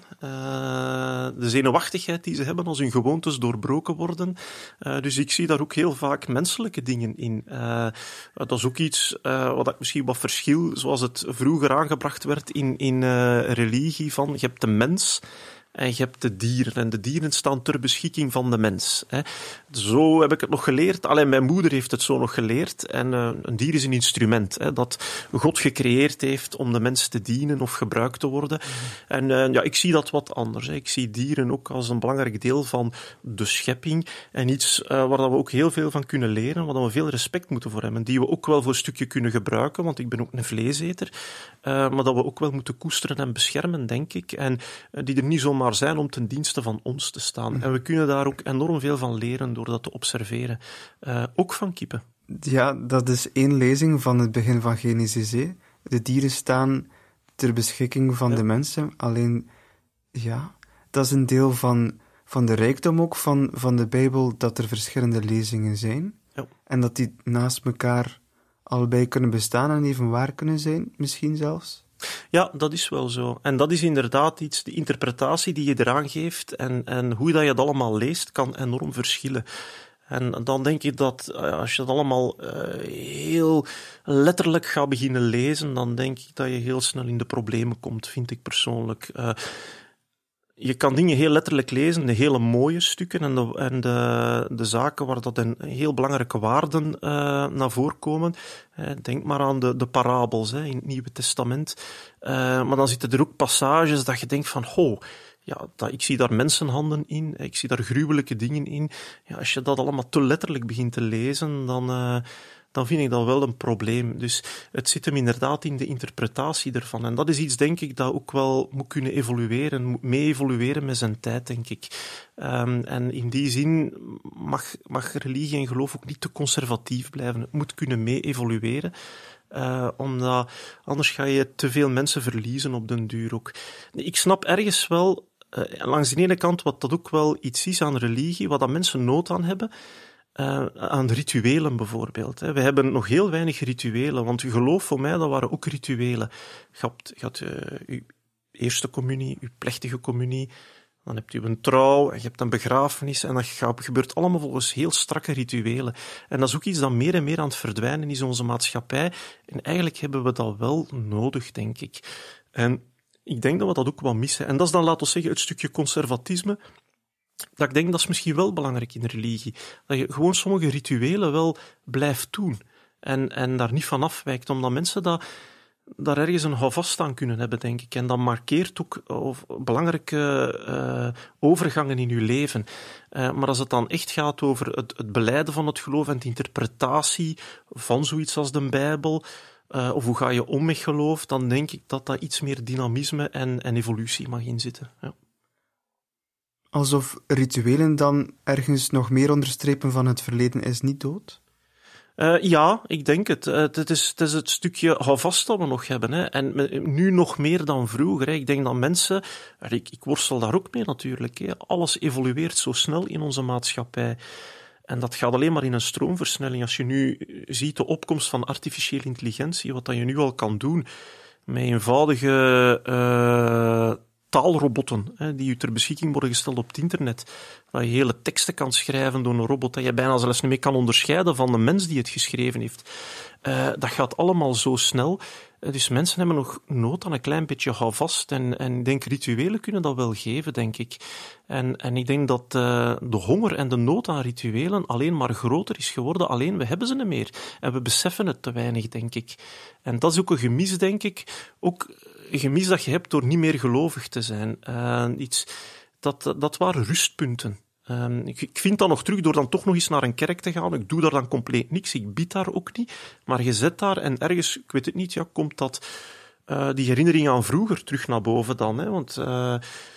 uh, de zenuwachtigheid die ze hebben als hun gewoontes doorbroken worden. Uh, dus ik zie daar ook heel vaak menselijke dingen in. Uh, dat is ook iets uh, wat ik misschien wat verschil, zoals het vroeger aangebracht werd in, in uh, religie, van je hebt de mens en je hebt de dieren. En de dieren staan ter beschikking van de mens. Hè. Zo heb ik het nog geleerd. Alleen mijn moeder heeft het zo nog geleerd. En uh, een dier is een instrument, hè, dat God gecreëerd heeft om de mens te dienen of gebruikt te worden. Mm. En uh, ja, ik zie dat wat anders. Hè. Ik zie dieren ook als een belangrijk deel van de schepping. En iets uh, waar we ook heel veel van kunnen leren, waar we veel respect moeten voor hebben. Die we ook wel voor een stukje kunnen gebruiken, want ik ben ook een vleeseter. Uh, maar dat we ook wel moeten koesteren en beschermen, denk ik. En uh, die er niet zomaar zijn om ten dienste van ons te staan. En we kunnen daar ook enorm veel van leren door dat te observeren. Uh, ook van kippen. Ja, dat is één lezing van het begin van Genesis. Hè. De dieren staan ter beschikking van ja. de mensen. Alleen, ja, dat is een deel van, van de rijkdom ook van, van de Bijbel, dat er verschillende lezingen zijn. Ja. En dat die naast elkaar allebei kunnen bestaan en even waar kunnen zijn, misschien zelfs. Ja, dat is wel zo. En dat is inderdaad iets, de interpretatie die je eraan geeft en, en hoe dat je het allemaal leest, kan enorm verschillen. En dan denk ik dat als je het allemaal uh, heel letterlijk gaat beginnen lezen, dan denk ik dat je heel snel in de problemen komt, vind ik persoonlijk. Uh, Je kan dingen heel letterlijk lezen, de hele mooie stukken en de, en de, de zaken waar dat een heel belangrijke waarden uh, naar voren komen. Uh, denk maar aan de, de parabels hè, in het Nieuwe Testament. Uh, maar dan zitten er ook passages dat je denkt van, ho, ja, dat, ik zie daar mensenhanden in, ik zie daar gruwelijke dingen in. Ja, als je dat allemaal te letterlijk begint te lezen, dan... Uh, dan vind ik dat wel een probleem. Dus het zit hem inderdaad in de interpretatie ervan. En dat is iets, denk ik, dat ook wel moet kunnen evolueren, moet mee evolueren met zijn tijd, denk ik. Um, en in die zin mag, mag religie en geloof ook niet te conservatief blijven. Het moet kunnen mee evolueren. Uh, omdat anders ga je te veel mensen verliezen op den duur ook. Ik snap ergens wel, uh, langs de ene kant, wat dat ook wel iets is aan religie, wat dat mensen nood aan hebben. Uh, aan rituelen bijvoorbeeld. Hè. We hebben nog heel weinig rituelen, want uw geloof voor mij, dat waren ook rituelen. Je had, je had uh, uw eerste communie, uw plechtige communie, dan hebt u een trouw, en je hebt een begrafenis, en dat gebeurt allemaal volgens heel strakke rituelen. En dat is ook iets dat meer en meer aan het verdwijnen is in onze maatschappij. En eigenlijk hebben we dat wel nodig, denk ik. En ik denk dat we dat ook wel missen. En dat is dan, laten we zeggen, het stukje conservatisme. Dat ik denk, dat is misschien wel belangrijk in religie. Dat je gewoon sommige rituelen wel blijft doen. En, en daar niet van afwijkt, omdat mensen dat, daar ergens een houvast aan kunnen hebben, denk ik. En dat markeert ook of, belangrijke uh, overgangen in je leven. Uh, maar als het dan echt gaat over het, het belijden van het geloof en de interpretatie van zoiets als de Bijbel, uh, of hoe ga je om met geloof, dan denk ik dat dat iets meer dynamisme en, en evolutie mag inzitten. Ja. Alsof rituelen dan ergens nog meer onderstrepen van het verleden is niet dood? Uh, ja, ik denk het. Uh, het, is, het is het stukje houvast dat we nog hebben. Hè. En nu nog meer dan vroeger. Hè. Ik denk dat mensen... Ik, ik worstel daar ook mee natuurlijk. Hè. Alles evolueert zo snel in onze maatschappij. En dat gaat alleen maar in een stroomversnelling. Als je nu ziet de opkomst van artificiële intelligentie, wat dat je nu al kan doen, met eenvoudige... Uh, taalrobotten, hè, die u ter beschikking worden gesteld op het internet. Dat je hele teksten kan schrijven door een robot, dat je bijna zelfs niet meer kan onderscheiden van de mens die het geschreven heeft. Uh, dat gaat allemaal zo snel. Uh, dus mensen hebben nog nood aan een klein beetje houvast. En, en ik denk, rituelen kunnen dat wel geven, denk ik. En, en ik denk dat uh, de honger en de nood aan rituelen alleen maar groter is geworden. Alleen, we hebben ze niet meer. En we beseffen het te weinig, denk ik. En dat is ook een gemis, denk ik. Ook een gemis dat je hebt door niet meer gelovig te zijn. Uh, iets, dat, dat waren rustpunten. Um, ik, ik vind dat nog terug door dan toch nog eens naar een kerk te gaan. Ik doe daar dan compleet niks. Ik bied daar ook niet. Maar je zet daar en ergens, ik weet het niet, ja, komt dat, uh, die herinnering aan vroeger terug naar boven dan. Hè? Want, uh,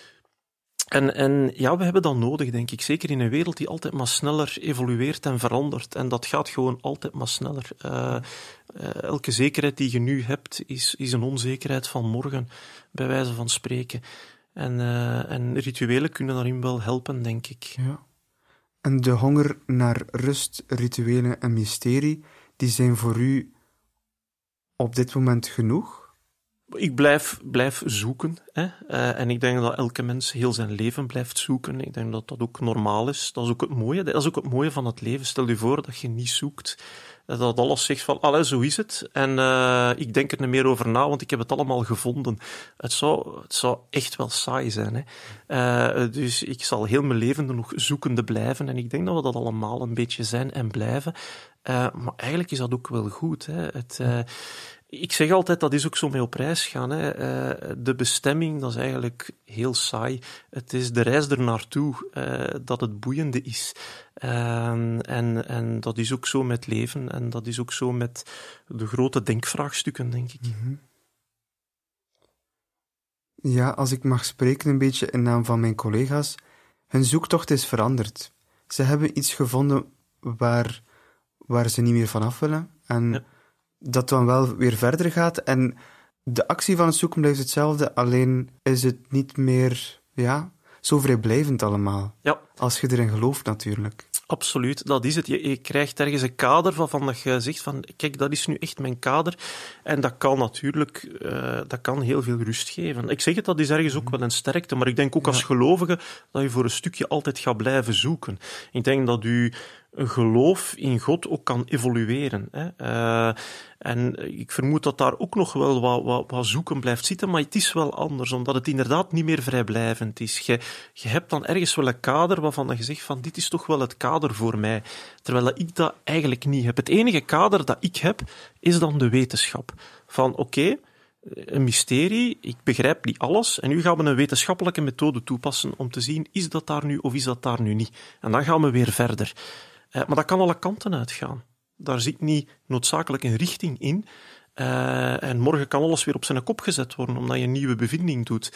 en, en ja, we hebben dat nodig, denk ik. Zeker in een wereld die altijd maar sneller evolueert en verandert. En dat gaat gewoon altijd maar sneller. Uh, uh, elke zekerheid die je nu hebt, is, is een onzekerheid van morgen, bij wijze van spreken. En, uh, en rituelen kunnen daarin wel helpen, denk ik. Ja. En de honger naar rust, rituelen en mysterie, die zijn voor u op dit moment genoeg? Ik blijf, blijf zoeken. Hè. Uh, en ik denk dat elke mens heel zijn leven blijft zoeken. Ik denk dat dat ook normaal is. Dat is ook het mooie. Dat is ook het mooie van het leven. Stel je voor dat je niet zoekt. Dat alles zegt van, allee, zo is het. En uh, ik denk er niet meer over na, want ik heb het allemaal gevonden. Het zou, het zou echt wel saai zijn. Hè. Uh, dus ik zal heel mijn leven nog zoekende blijven. En ik denk dat we dat allemaal een beetje zijn en blijven. Uh, maar eigenlijk is dat ook wel goed. Hè. Het... Uh, Ik zeg altijd, dat is ook zo mee op reis gaan. Hè. Uh, de bestemming, dat is eigenlijk heel saai. Het is de reis er naartoe uh, dat het boeiende is. Uh, en, en dat is ook zo met leven. En dat is ook zo met de grote denkvraagstukken, denk ik. Mm-hmm. Ja, als ik mag spreken een beetje in naam van mijn collega's. Hun zoektocht is veranderd. Ze hebben iets gevonden waar, waar ze niet meer vanaf willen. En... Ja. Dat dan wel weer verder gaat en de actie van het zoeken blijft hetzelfde, alleen is het niet meer, ja, zo vrijblijvend allemaal. Ja. Als je erin gelooft natuurlijk. Absoluut, dat is het. Je, je krijgt ergens een kader waarvan dat je zegt van, kijk, dat is nu echt mijn kader. En dat kan natuurlijk, uh, dat kan heel veel rust geven. Ik zeg het, dat is ergens ook wel een sterkte, maar ik denk ook als ja. gelovige dat je voor een stukje altijd gaat blijven zoeken. Ik denk dat u een geloof in God ook kan evolueren. Hè. Uh, en ik vermoed dat daar ook nog wel wat, wat, wat zoeken blijft zitten, maar het is wel anders, omdat het inderdaad niet meer vrijblijvend is. Je, je hebt dan ergens wel een kader waarvan je zegt van dit is toch wel het kader voor mij, terwijl ik dat eigenlijk niet heb. Het enige kader dat ik heb, is dan de wetenschap. Van oké, okay, een mysterie, ik begrijp niet alles, en nu gaan we een wetenschappelijke methode toepassen om te zien, is dat daar nu of is dat daar nu niet? En dan gaan we weer verder. Uh, maar dat kan alle kanten uitgaan. Daar zit niet noodzakelijk een richting in. Uh, en morgen kan alles weer op zijn kop gezet worden, omdat je een nieuwe bevinding doet.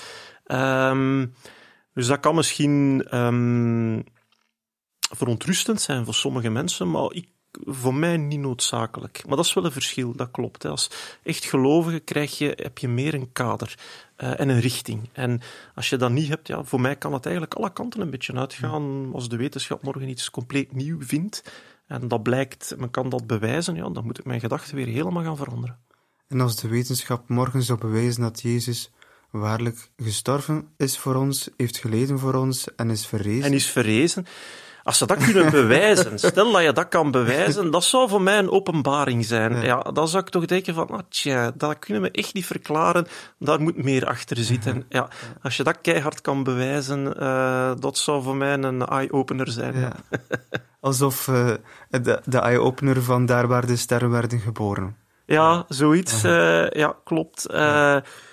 Um, dus dat kan misschien um, verontrustend zijn voor sommige mensen, maar ik, voor mij niet noodzakelijk. Maar dat is wel een verschil, dat klopt. Hè. Als echt gelovige krijg je, heb je meer een kader uh, en een richting. En als je dat niet hebt, ja, voor mij kan het eigenlijk alle kanten een beetje uitgaan. Als de wetenschap morgen iets compleet nieuw vindt, en dat blijkt, men kan dat bewijzen, ja, dan moet ik mijn gedachten weer helemaal gaan veranderen. En als de wetenschap morgen zou bewijzen dat Jezus waarlijk gestorven is voor ons, heeft geleden voor ons en is verrezen... En is verrezen... Als ze dat kunnen bewijzen, stel dat je dat kan bewijzen, dat zou voor mij een openbaring zijn. Ja, ja dan zou ik toch denken van, ah, tja, dat kunnen we echt niet verklaren, daar moet meer achter zitten. Ja, als je dat keihard kan bewijzen, uh, dat zou voor mij een eye-opener zijn. Ja. Alsof uh, de, de eye-opener van daar waar de sterren werden geboren. Ja, zoiets. Uh, ja, klopt. Uh,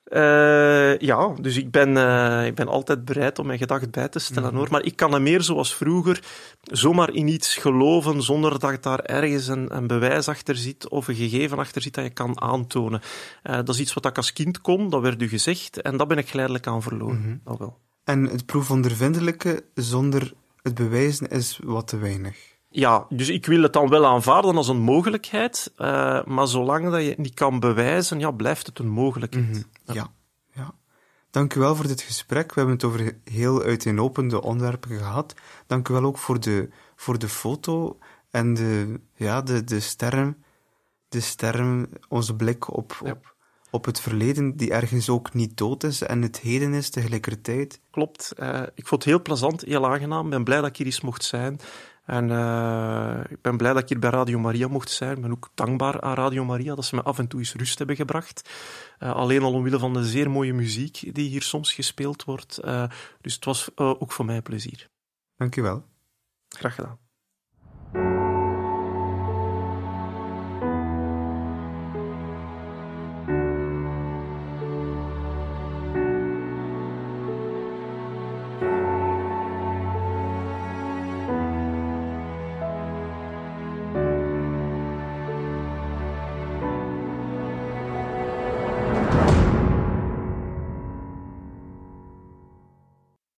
Uh, ja, dus ik ben, uh, ik ben altijd bereid om mijn gedacht bij te stellen, mm. hoor. Maar ik kan er meer zoals vroeger zomaar in iets geloven zonder dat daar ergens een, een bewijs achter zit of een gegeven achter zit dat je kan aantonen. Uh, dat is iets wat ik als kind kon, dat werd u gezegd, en dat ben ik geleidelijk aan verloren. Mm-hmm. Dat wel. En het proefondervindelijke zonder het bewijzen is wat te weinig. Ja, dus ik wil het dan wel aanvaarden als een mogelijkheid, uh, maar zolang dat je het niet kan bewijzen, ja, blijft het een mogelijkheid. Mm-hmm. Ja. Ja, ja. Dank u wel voor dit gesprek. We hebben het over heel uiteenlopende onderwerpen gehad. Dank u wel ook voor de, voor de foto en de, ja, de, de sterren, de sterren, onze blik op, ja. op, op het verleden, die ergens ook niet dood is en het heden is tegelijkertijd. Klopt. Uh, ik vond het heel plezant, heel aangenaam. Ik ben blij dat ik hier eens mocht zijn. En uh, ik ben blij dat ik hier bij Radio Maria mocht zijn. Ik ben ook dankbaar aan Radio Maria dat ze me af en toe eens rust hebben gebracht. Uh, alleen al omwille van de zeer mooie muziek die hier soms gespeeld wordt. Uh, dus het was uh, ook voor mij een plezier. Dank u wel. Graag gedaan.